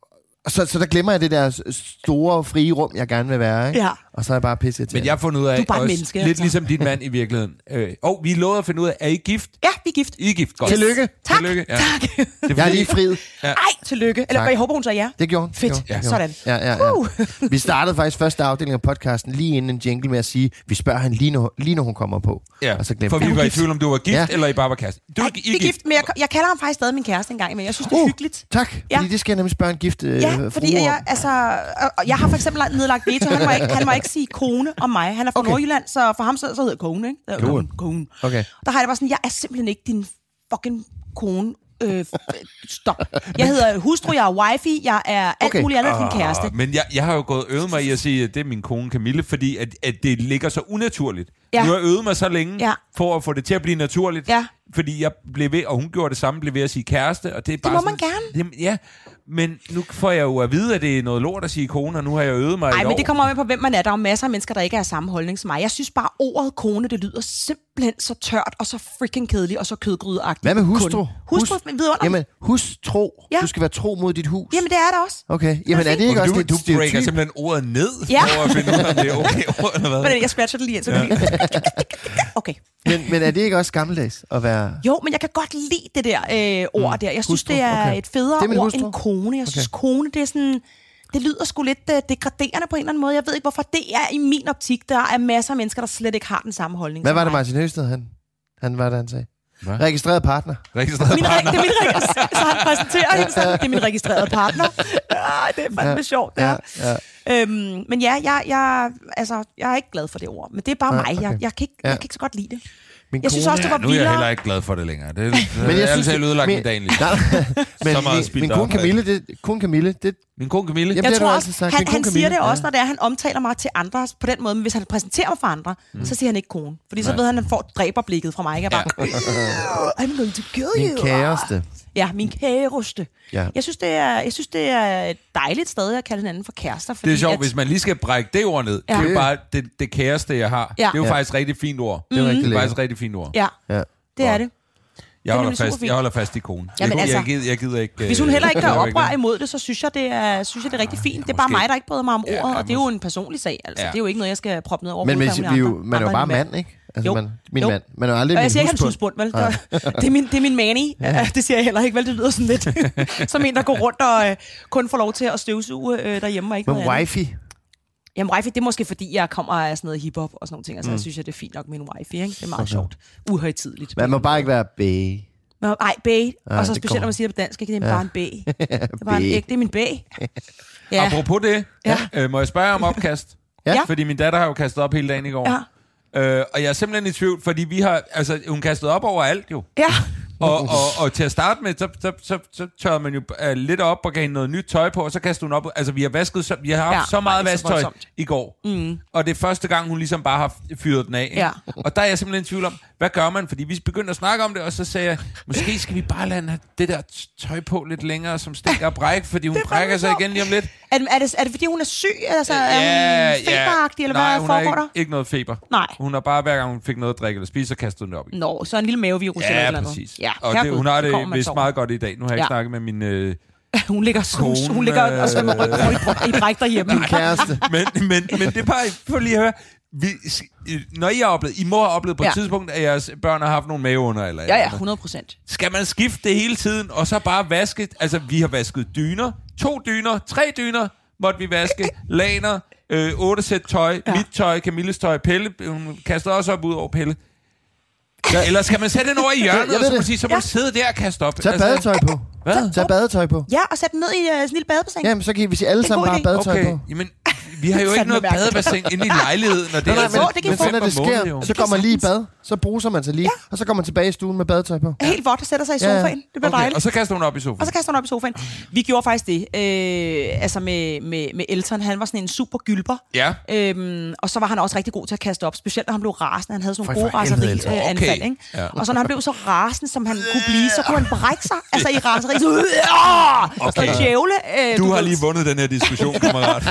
S6: så, så der glemmer jeg det der store, frie rum, jeg gerne vil være, ikke?
S7: Ja.
S6: Og så er jeg bare pisse til.
S5: Men jeg har fundet ud af,
S7: også,
S5: menneske, lidt
S7: altså.
S5: ligesom din mand i virkeligheden. Øh, og vi lovede at finde ud af, er I gift?
S7: Ja, vi er gift.
S5: I er gift, godt.
S6: Tillykke.
S7: Tak,
S5: tillykke. Ja.
S7: tak.
S5: Det er
S6: jeg er lige friet.
S5: Ja.
S7: Ej, tillykke. Eller jeg håber, hun sagde ja.
S6: Det gjorde hun.
S7: Fedt,
S6: det gjorde.
S7: ja. Sådan.
S6: Ja, ja, ja. Uh. Vi startede faktisk første afdeling af podcasten lige inden en jingle med at sige, vi spørger hende lige når, lige når hun kommer på.
S5: Ja,
S6: og så
S5: for vi var i tvivl om, du var gift, ja. eller I bare var kæreste. Du
S7: er
S5: I
S7: gift, gift men jeg, jeg kalder ham faktisk stadig min kæreste en gang, men jeg synes, det er uh, hyggeligt.
S6: Tak, ja. Fordi det skal jeg nemlig spørge en gift øh,
S7: Ja, fordi jeg, altså, jeg har for eksempel nedlagt veto. Han må ikke, han må ikke sige kone om mig. Han er fra okay. Nordjylland, så for ham så, så hedder kone, ikke? Det er kone. kone.
S6: Okay.
S7: Der har jeg det bare sådan, jeg er simpelthen ikke din fucking kone. Øh, stop. Jeg hedder hustru, jeg er wifey, jeg er alt okay. muligt andet end din kæreste.
S5: Men jeg, jeg har jo gået øvet mig i at sige, at det er min kone Camille, fordi at, at det ligger så unaturligt.
S7: Ja.
S5: Nu har jeg øvet mig så længe,
S7: ja.
S5: for at få det til at blive naturligt.
S7: Ja.
S5: Fordi jeg blev ved, og hun gjorde det samme, blev ved at sige kæreste. Og det, er bare
S7: det må
S5: sådan,
S7: man gerne.
S5: Det, ja, men nu får jeg jo at vide, at det er noget lort at sige kone, og nu har jeg øvet mig.
S7: Nej, men
S5: år.
S7: det kommer med på, hvem man er. Der er masser af mennesker, der ikke er samme holdning som mig. Jeg synes bare, ordet kone, det lyder simpelthen så tørt, og så freaking kedeligt, og så kødgrydeagtigt.
S6: Hvad med hustru?
S7: Hustru, men vidunderligt.
S6: Jamen, hustro.
S7: Ja.
S6: Du skal være tro mod dit hus.
S7: Jamen, det er det også.
S6: Okay. Jamen, er det ikke
S5: og
S6: også
S5: du,
S6: det
S5: du
S6: stereotyp?
S5: breaker simpelthen ordet ned,
S7: ja.
S5: for at finde ud af, om det er okay ord, eller hvad?
S7: Men jeg scratcher det lige ind, så ja. lige... Okay.
S6: Men, men er det ikke også gammeldags at være...
S7: Jo, men jeg kan godt lide det der øh, ord mm. der. Jeg synes, hustru. det er okay. et federe ord hustru. end kone. Jeg synes, okay. kone, det er sådan... Det lyder sgu lidt uh, degraderende på en eller anden måde. Jeg ved ikke, hvorfor det er i min optik. Der er masser af mennesker, der slet ikke har den samme holdning.
S6: Hvad var det, Martin Høsted, han, han var der, han sagde? Hvad? Registreret partner.
S5: Registreret
S7: min,
S5: partner.
S7: Det er min registreret, så han præsenterer hende sådan, det er min registrerede partner. Ja, det er fandme ja, sjovt, det ja, ja. Øhm, men ja, jeg, jeg, altså, jeg er ikke glad for det ord. Men det er bare ja, mig. Okay. Jeg, jeg, kan ikke, ja. jeg kan ikke så godt lide det.
S6: Min
S7: jeg synes også, det var
S5: ja, nu er jeg heller ikke glad for det længere. Det, det
S6: men jeg synes,
S5: det er ødelagt
S6: min,
S5: min dagen lige.
S6: Men så meget min, min kone Camille, det, kone Camille, det...
S5: Min kone Camille?
S7: Jeg
S6: Jamen,
S7: tror også,
S6: sagt.
S7: han, han siger det
S6: ja.
S7: også, når det er, han omtaler mig til andre på den måde. Men hvis han præsenterer mig for andre, mm. så siger han ikke kone. Fordi så Nej. ved han, at han får dræberblikket fra mig. Jeg bare, ja. I'm going to kill you.
S6: Min kæreste.
S7: Ja, min kæreste.
S6: Ja.
S7: Jeg, synes, det er, jeg synes, det er et dejligt sted at kalde hinanden for kærester.
S5: Det er sjovt,
S7: at,
S5: hvis man lige skal brække det ord ned. Ja. Det er jo bare det, det kæreste, jeg har. Ja. Det er jo ja. faktisk et rigtig fint ord.
S6: Det er, rigtig
S5: det er faktisk et rigtig fint ord.
S7: Ja, ja. det er det.
S5: Jeg holder, fast, jeg holder fast i konen.
S7: Jamen,
S5: jeg,
S7: altså,
S5: jeg, gider, jeg gider ikke...
S7: Hvis hun heller ikke gør oprør imod det, så synes jeg, det er, synes jeg, det er rigtig fint. Det er bare mig, der ikke bryder mig om ordet, ja, og det er jo en personlig sag. Altså. Ja. Det er jo ikke noget, jeg skal proppe ned over.
S6: Men hvis, vi jo, man er jo bare mand, ikke? Altså,
S7: jo.
S6: Man, min
S7: jo.
S6: mand. Man er jo aldrig
S7: og
S6: min
S7: jeg siger ikke, han
S6: husbund.
S7: vel? Ja. Det, er min, det er min mani. Ja. Det siger jeg heller ikke, vel? Det lyder sådan lidt som en, der går rundt og øh, kun får lov til at støvsuge øh, derhjemme og ikke
S6: Men
S7: noget
S6: wifey?
S7: andet. Jamen, wifey, det er måske, fordi jeg kommer af sådan noget hiphop og sådan nogle ting. Altså, mm. jeg synes, at det er fint nok med en wifey, ikke? Det er meget okay. sjovt. Uhøjtidligt.
S6: Man må bare ikke være bae.
S7: Nej, bae. Og så specielt, når man siger det på dansk, ikke? Det er ja. bare en bae. Det er bare en æg. Det er min bae.
S5: Ja. Apropos det, ja. øh, må jeg spørge om opkast?
S7: Ja.
S5: Fordi min datter har jo kastet op hele dagen i går.
S7: Ja.
S5: Øh, og jeg er simpelthen i tvivl, fordi vi har... Altså, hun kastede op overalt jo.
S7: Ja.
S5: Og, og, og til at starte med, så, så, så, så tørrede man jo uh, lidt op og gav hende noget nyt tøj på, og så kastede hun op. Altså, vi har vasket så, vi har haft ja, så meget vasktøj i går. Mm. Og det er første gang, hun ligesom bare har fyret den af.
S7: Ja.
S5: Og der er jeg simpelthen i tvivl om, hvad gør man? Fordi vi begyndte at snakke om det, og så sagde jeg, måske skal vi bare lade det der tøj på lidt længere, som stikker og bræk, fordi hun brækker sig igen lige om lidt.
S7: Er det, er, det, er det fordi, hun er syg? Altså, er hun feberagtig, eller
S5: Nej,
S7: hvad foregår
S5: der?
S7: der?
S5: Nej, ikke noget feber.
S7: Nej.
S5: Hun har bare, hver gang hun fik noget at drikke eller spise, så kastede hun det op i.
S7: Nå, så en lille mavevirus
S5: ja,
S7: eller noget.
S5: Præcis.
S7: Ja,
S5: og det, hun har det vist meget godt i dag. Nu har jeg ikke ja. snakket med min... Øh,
S7: hun ligger kone, hun ligger og svømmer ryg i bræk derhjemme.
S6: Min kæreste.
S5: men, men, men det er bare... For lige at høre... Vi, når I har oplevet... I må have oplevet på ja. et tidspunkt, at jeres børn har haft nogle maveunder eller
S7: Ja, ja, hundrede procent.
S5: Skal man skifte det hele tiden, og så bare vaske... Altså, vi har vasket dyner. To dyner. Tre dyner måtte vi vaske. Laner. Øh, otte sæt tøj. Ja. Mit tøj. Camilles tøj. Pelle. Hun kaster også op ud over Pelle. Ja. Eller skal man sætte den over i hjørnet, og så, man sige, så må ja. du sidde der og kaste op?
S6: Tag badetøj på. Hvad? Tag badetøj på.
S7: Ja, og sæt den ned i uh, sådan en lille badebassin.
S6: Jamen, så kan vi sige alle sammen bare badetøj
S5: okay.
S6: på.
S5: Jamen, vi har jo ikke
S7: Fandme
S5: noget
S7: mærkeligt.
S5: badebassin inde i lejligheden, når det
S6: Nej,
S5: er
S6: nej, men,
S7: det kan
S6: men
S7: få.
S6: så når det
S5: Måned,
S6: sker,
S5: jo.
S6: så går man lige i bad, så bruser man sig lige, og så går man tilbage i stuen med badetøj på.
S7: Helt vådt og sætter sig i
S6: Ja, ja.
S7: sofaen. Det bliver
S5: Okay,
S7: dejligt.
S5: og så kaster hun op i sofaen.
S7: Og så kaster hun op i sofaen. Vi gjorde faktisk det. Øh, altså med, med, med Elton. Han var sådan en super gylper.
S5: Ja.
S7: Øhm, og så var han også rigtig god til at kaste op. Specielt når han blev rasende. Han havde sådan
S6: For
S7: nogle gode
S6: helvede, Elton.
S7: raseri-anfald.
S5: Okay.
S7: Ikke?
S5: Ja.
S7: Og så når han blev så rasende, som han kunne blive, så kunne han brække sig. Altså i raseri. Så, øh,
S5: Okay.
S7: så djævle. Øh,
S5: Du har
S7: ved.
S5: lige vundet den her diskussion, kammerat.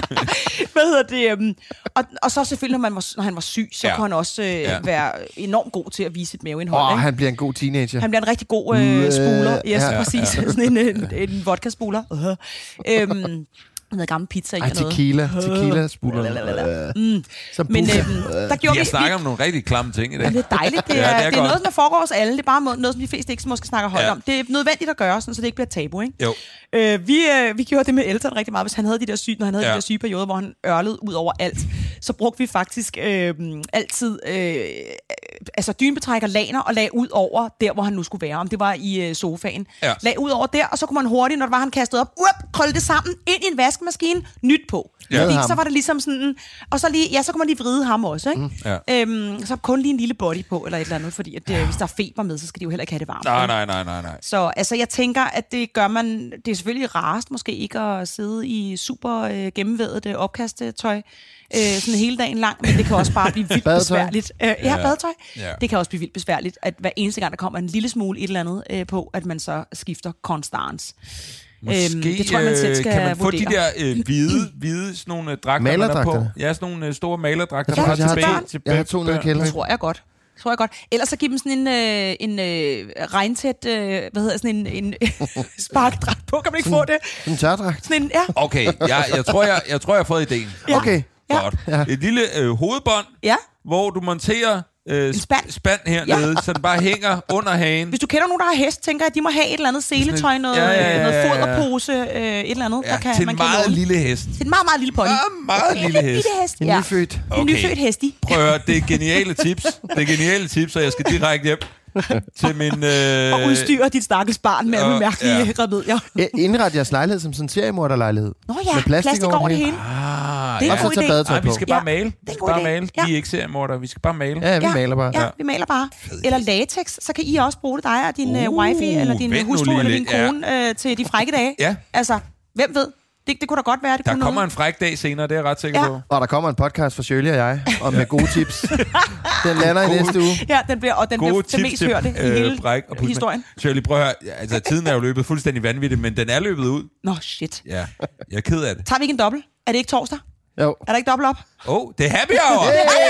S7: Hvad hedder det? øhm, Og, og så selvfølgelig, når, man var, når han var syg, så
S5: Ja.
S7: ja. kunne han også øh,
S5: Ja.
S7: ja. være enormt god til at vise sit maveindhold.
S6: Åh,
S7: ikke?
S6: han bliver en god teenager.
S7: Han bliver en rigtig god øh, spuler. Yes,
S6: Ja,
S7: ja, præcis. Ja. Sådan en, en, en vodka-spuler. Uh-huh. Øhm, noget gammel pizza i
S6: Ej,
S7: og noget.
S6: tequila. Tequila spuler.
S7: Mm.
S6: Som
S7: Men
S6: buffer.
S7: øhm, der gjorde
S5: Jeg
S7: vi...
S5: snakker om nogle rigtig klamme ting i dag.
S7: Jamen, det er dejligt. Det er,
S5: Ja, det er
S7: det er, det er
S5: godt.
S7: noget, som foregår hos alle. Det er bare må- noget, som de fleste ikke måske snakker højt
S5: Ja.
S7: om. Det er nødvendigt at gøre, sådan, så det ikke bliver tabu, ikke?
S5: Jo.
S7: Øh, vi, øh, vi gjorde det med Elton rigtig meget. Hvis han havde de der syge, når han havde
S5: Ja.
S7: ja. de der syge perioder, hvor han ørlede ud over alt, så brugte vi faktisk øh, altid øh, altså dynebetrækker, laner og lagde ud over der, hvor han nu skulle være. Om det var i øh, sofaen.
S5: Ja.
S7: Lag ud over der, og så kunne man hurtigt, når det var, han kastede op, up, krølle det sammen, ind i en vaskemaskine, nyt på.
S5: Ja.
S7: Fordi
S6: Ham.
S7: så var det ligesom sådan, og så lige, ja, så kunne man lige vride ham også, ikke? Mm.
S5: Ja.
S7: Øhm, så kun lige en lille body på, eller et eller andet, fordi at, øh, hvis der er feber med, så skal de jo heller ikke have det varmt.
S5: Nej,
S7: vel?
S5: nej, nej, nej, nej.
S7: Så altså, jeg tænker, at det gør man... Det er selvfølgelig rarest måske ikke at sidde i super øh, gennemvædet øh, opkastetøj øh, sådan hele dagen lang, men det kan også bare blive vildt
S6: Badetøj.
S7: besværligt. Øh, ja,
S5: Ja.
S7: badetøj.
S5: Ja.
S7: Det kan også blive vildt besværligt, at hver eneste gang, der kommer en lille smule et eller andet øh, på, at man så skifter konstans.
S5: Måske
S7: Øhm, det tror jeg, man selv skal
S5: kan man få
S7: vurdere.
S5: de der øh, hvide, hvide sådan nogle øh, dragter, man er på.
S6: Malerdragterne?
S5: Ja, sådan nogle øh, store malerdragter.
S6: Jeg
S5: fra
S6: tror, jeg har
S5: tilbage
S6: to-
S5: til
S6: jeg har
S5: bæ-
S6: to nede i
S5: børn.
S6: kælderen.
S7: Det tror jeg godt. Tror jeg godt. Ellers så giv dem sådan en, øh, en øh, regntæt, øh, hvad hedder sådan en, en sparkedragt på. Kan man ikke få det?
S6: En tørdragt.
S7: Sådan en, ja.
S5: Okay, jeg, jeg, tror, jeg, jeg tror, jeg har fået ideen.
S7: Ja.
S6: Okay.
S7: Ja.
S5: Godt.
S6: Ja.
S5: Et lille øh, hovedbånd,
S7: Ja.
S5: hvor du monterer øh,
S7: spand.
S5: spand hernede, ja. så den bare hænger under hagen.
S7: Hvis du kender nogen, der har hest, tænker jeg, at de må have et eller andet seletøj, noget,
S5: Ja, ja, ja, ja,
S7: noget
S5: ja.
S7: foderpose, øh, et eller andet,
S5: Ja,
S7: der kan,
S5: til
S7: man
S5: en
S7: kan
S5: meget
S7: låne.
S5: lille hest.
S7: Til en meget, meget lille pony.
S5: Ja, meget lille hest.
S7: Lille hest,
S6: En
S7: ja.
S6: nyfødt.
S7: En
S5: Okay.
S7: nyfødt hesti.
S5: Prøv at høre, det er geniale tips. Det er geniale tips, og jeg skal direkte hjem til min... Øh,
S7: Og udstyre dit stakkels barn med alle
S5: og-
S7: mærkelige
S5: ja.
S7: ja. remedier.
S6: Ja, indret jeres lejlighed som sådan en seriemorderlejlighed.
S7: Nå ja,
S6: Med plastik
S7: plastik
S6: over
S7: over det
S6: det
S7: hele.
S5: Ah,
S7: Det er
S5: ja.
S7: en
S6: Og så
S7: god
S6: tage
S7: idé.
S6: badetøj
S5: Nej, vi
S6: på.
S5: skal bare
S7: Ja,
S5: male.
S7: det er
S5: Vi
S7: en
S5: skal
S7: god
S5: bare
S7: idé.
S5: male.
S7: Ja.
S5: Vi er ikke seriemordere, vi skal bare male.
S6: Ja, vi maler bare.
S7: Ja, vi maler bare. Eller latex, så kan I også bruge det, dig og din uh,
S5: Uh,
S7: wifi, eller din
S5: vent nu
S7: hustru,
S5: lige
S7: eller din
S5: lidt. Ja.
S7: kone, øh, til de frække dage.
S5: Ja.
S7: Altså, hvem ved? Det, det kunne da godt være, det
S5: Der
S7: kunne
S5: kommer
S7: nogen.
S5: en fræk dag senere, det er jeg ret sikker
S7: Ja.
S5: på.
S6: Og der kommer en podcast fra Shirley og jeg, og med gode tips. Den lander i næste uge.
S7: Ja, den bliver, og den
S5: Gode
S7: bliver den
S5: tips
S7: mest
S5: til
S7: hørte i
S5: øh,
S7: hele
S5: bræk og pusme.
S7: historien.
S5: Shirley, prøv at høre. Ja, altså, tiden er jo løbet fuldstændig vanvittigt, men den er løbet ud.
S7: Nå, shit.
S5: Ja, jeg er ked af det.
S7: Tager vi ikke en dobbelt? Er det ikke torsdag?
S6: Jo.
S7: Er der ikke dobbelt op?
S5: Åh, oh, det er happy hour!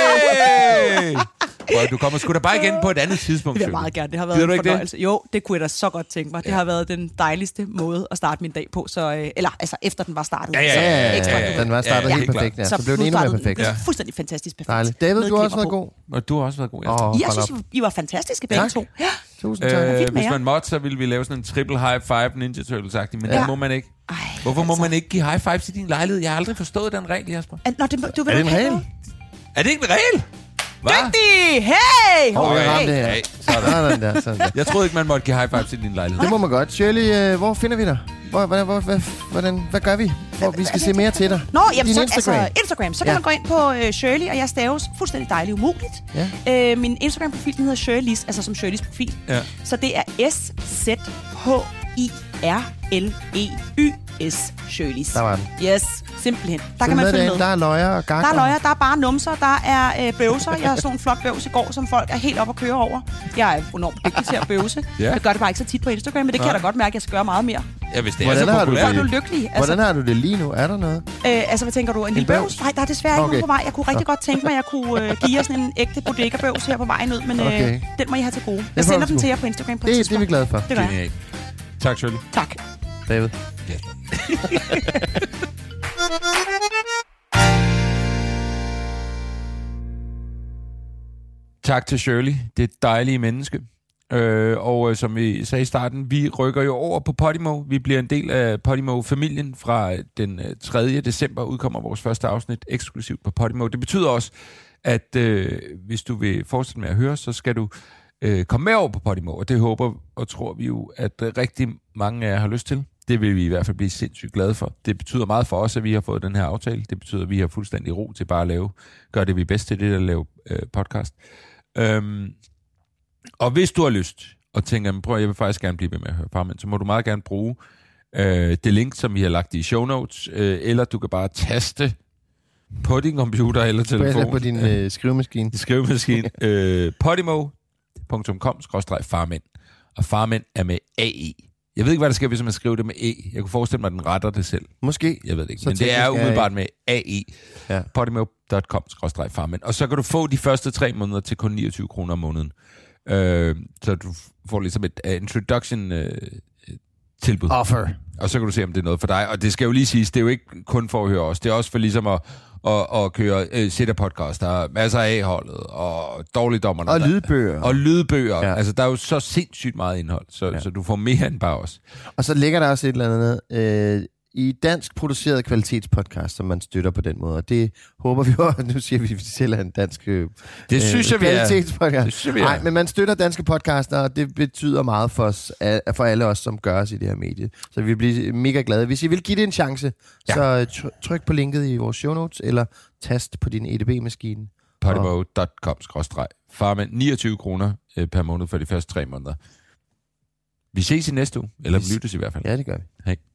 S5: Hey! Prøv, du kommer sgu da bare igen på et andet tidspunkt.
S7: Det vil jeg
S5: Shirley.
S7: meget gerne. Det har været
S5: Gider du
S7: en
S5: ikke det?
S7: fornøjelse. Jo, det kunne jeg da så godt tænke mig. Det
S5: Ja.
S7: har været den dejligste måde at starte min dag på. Så, øh, eller altså efter den var startet.
S5: Ja, ja,
S7: Så
S5: ja, ja, ja,
S7: ekstra,
S5: ja, ja.
S6: Den var startet
S5: Ja,
S6: helt
S5: helt
S6: perfekt, ja.
S7: Så,
S6: Så blev den endnu mere
S7: startede-
S6: perfekt.
S7: det var
S5: Ja.
S7: fuldstændig fantastisk perfekt.
S6: Dejligt. David,
S7: Med
S6: du har også
S7: klipper
S6: været
S7: på.
S6: god.
S5: Og du har også været god. Ja.
S6: Åh,
S7: Jeg
S6: hold
S7: synes,
S6: op.
S7: I var fantastiske begge
S6: Tak.
S7: to. Ja.
S6: Tusind tak.
S5: Øh,
S7: fint med
S5: hvis
S7: jer.
S5: man måtte, så ville vi lave sådan en triple high five Ninja Turtles-agtig, men
S7: Ja.
S5: det må man ikke.
S7: Ej,
S5: Hvorfor må
S7: altså.
S5: man ikke give high fives i din lejlighed? Jeg har aldrig forstået den regel, Jasper.
S7: Nå, det, du vil
S6: Er det
S7: ikke
S6: en
S7: have
S6: regel?
S7: noget?
S5: Er det ikke en regel? Hvad?
S7: Dygtig! Hey!
S6: Åh,
S5: Okay.
S6: jeg ramte det her.
S5: Hey, sådan.
S6: Sådan der, sådan der.
S5: Jeg troede ikke, man måtte give high fives i din lejlighed.
S6: Det må man godt. Shirley, øh, hvor finder vi dig? Hvor, hvordan, hvor, hvad, hvordan, hvad gør vi? Hvor vi skal se mere til dig?
S7: Nå, jamen,
S6: Din
S7: så,
S6: Instagram.
S7: altså Instagram. Så kan
S6: Ja.
S7: man gå ind på øh, Shirley, og jeg staves fuldstændig dejligt umuligt.
S6: Ja.
S7: Øh, min Instagram-profil, den hedder Shirleys, altså som Shirleys profil.
S5: Ja.
S7: Så det er S Z H I R L E Y S Shirleys.
S6: Der var den.
S7: Yes, simpelthen. Der kan man følge med.
S6: Der er løjer og gakker.
S7: Der er løjer, der er bare numser, der er øh, bøvser. Jeg har sådan en flot bøvs i går, som folk er helt op at køre over. Jeg er enormt dygtig til at bøvse.
S5: Ja.
S7: Jeg gør det bare ikke så tit på Instagram, men det kan jeg da godt mærke, at jeg skal gøre meget mere.
S5: Ja, hvis det
S6: Hvordan
S5: er så
S6: har du
S5: populært.
S7: Så er
S6: det?
S7: du lykkelig. Altså,
S6: Hvordan har du det lige nu? Er der noget?
S7: øh, altså hvad tænker du? En lille
S6: bøvs?
S7: bøvs? Nej, der er desværre ikke
S6: Okay.
S7: nogen på vej. Jeg kunne rigtig godt tænke mig, at jeg kunne øh, give jer sådan en ægte bodega-bøvs her på vejen ud, men øh,
S6: Okay.
S7: den må I have til gode. Jeg
S6: får
S7: sender
S6: du
S7: den
S6: sgu.
S7: til jer på Instagram på et
S6: Det, det er
S7: tidspunkt.
S6: vi glade for.
S7: Det gør jeg.
S5: Genialt. Tak, Shirley.
S7: Tak.
S6: David.
S5: Ja. Tak til Shirley, det dejlige menneske. Øh, og øh, som vi sagde i starten, vi rykker jo over på Podimo. Vi bliver en del af Podimo-familien. Fra den øh, tredje december udkommer vores første afsnit eksklusivt på Podimo. Det betyder også, at øh, hvis du vil fortsætte med at høre, så skal du øh, komme med over på Podimo. Og det håber og tror vi jo, at øh, rigtig mange af jer har lyst til. Det Det vil vi i hvert fald blive sindssygt glade for. Det betyder meget for os, at vi har fået den her aftale. Det betyder, at vi har fuldstændig ro til bare at lave, gøre det vi er bedst til, det at lave øh, podcast. Øhm, og hvis du har lyst, og tænker, prøv, jeg vil faktisk gerne blive ved med at høre Farmand, så må du meget gerne bruge øh, det link, som vi har lagt i show notes, øh, eller du kan bare taste på din computer eller telefon.
S6: Eller på din øh, skrivemaskine.
S5: Skrivemaskine. øh, podimo punktum com skråstreg farmand. Og Farmand er med A E. Jeg ved ikke, hvad der sker, hvis man skriver det med E. Jeg kunne forestille mig, at den retter det selv.
S6: Måske.
S5: Jeg ved det ikke.
S6: Så
S5: men det er umiddelbart med A E.
S6: Ja.
S5: podimo punktum com skråstreg farmand. Og så kan du få de første tre måneder til kun niogtyve kroner om måneden. Øh, så du får ligesom et uh, introduction uh, tilbud.
S6: Offer.
S5: Og så kan du se, om det er noget for dig. Og det skal jo lige siges, det er jo ikke kun for at høre os. Det er også for ligesom at, at, at køre uh, sitter-podcast. Der er masser af A-holdet og dårligdommerne.
S6: Og lydbøger.
S5: Og lydbøger.
S6: Ja.
S5: Altså, der er jo så sindssygt meget indhold, så, ja. så du får mere end bare os.
S6: Og så ligger der også et eller andet øh, i dansk produceret kvalitetspodcast, som man støtter på den måde. Og det håber vi jo, nu siger vi, at vi selv er en dansk øh,
S5: det synes jeg,
S6: kvalitetspodcast.
S5: Det synes jeg,
S6: Nej, men man støtter danske podcaster, og det betyder meget for, os, for alle os, som gør os i det her medie. Så vi bliver mega glade. Hvis I vil give det en chance, ja. så tr- tryk på linket i vores show notes, eller tast på din E D B-maskine.
S5: podimo punktum com skråstreg farmand. niogtyve kroner øh, per måned for de første tre måneder. Vi ses i næste uge, eller vi lyttes i hvert fald.
S6: Ja, det gør vi.
S5: Hej.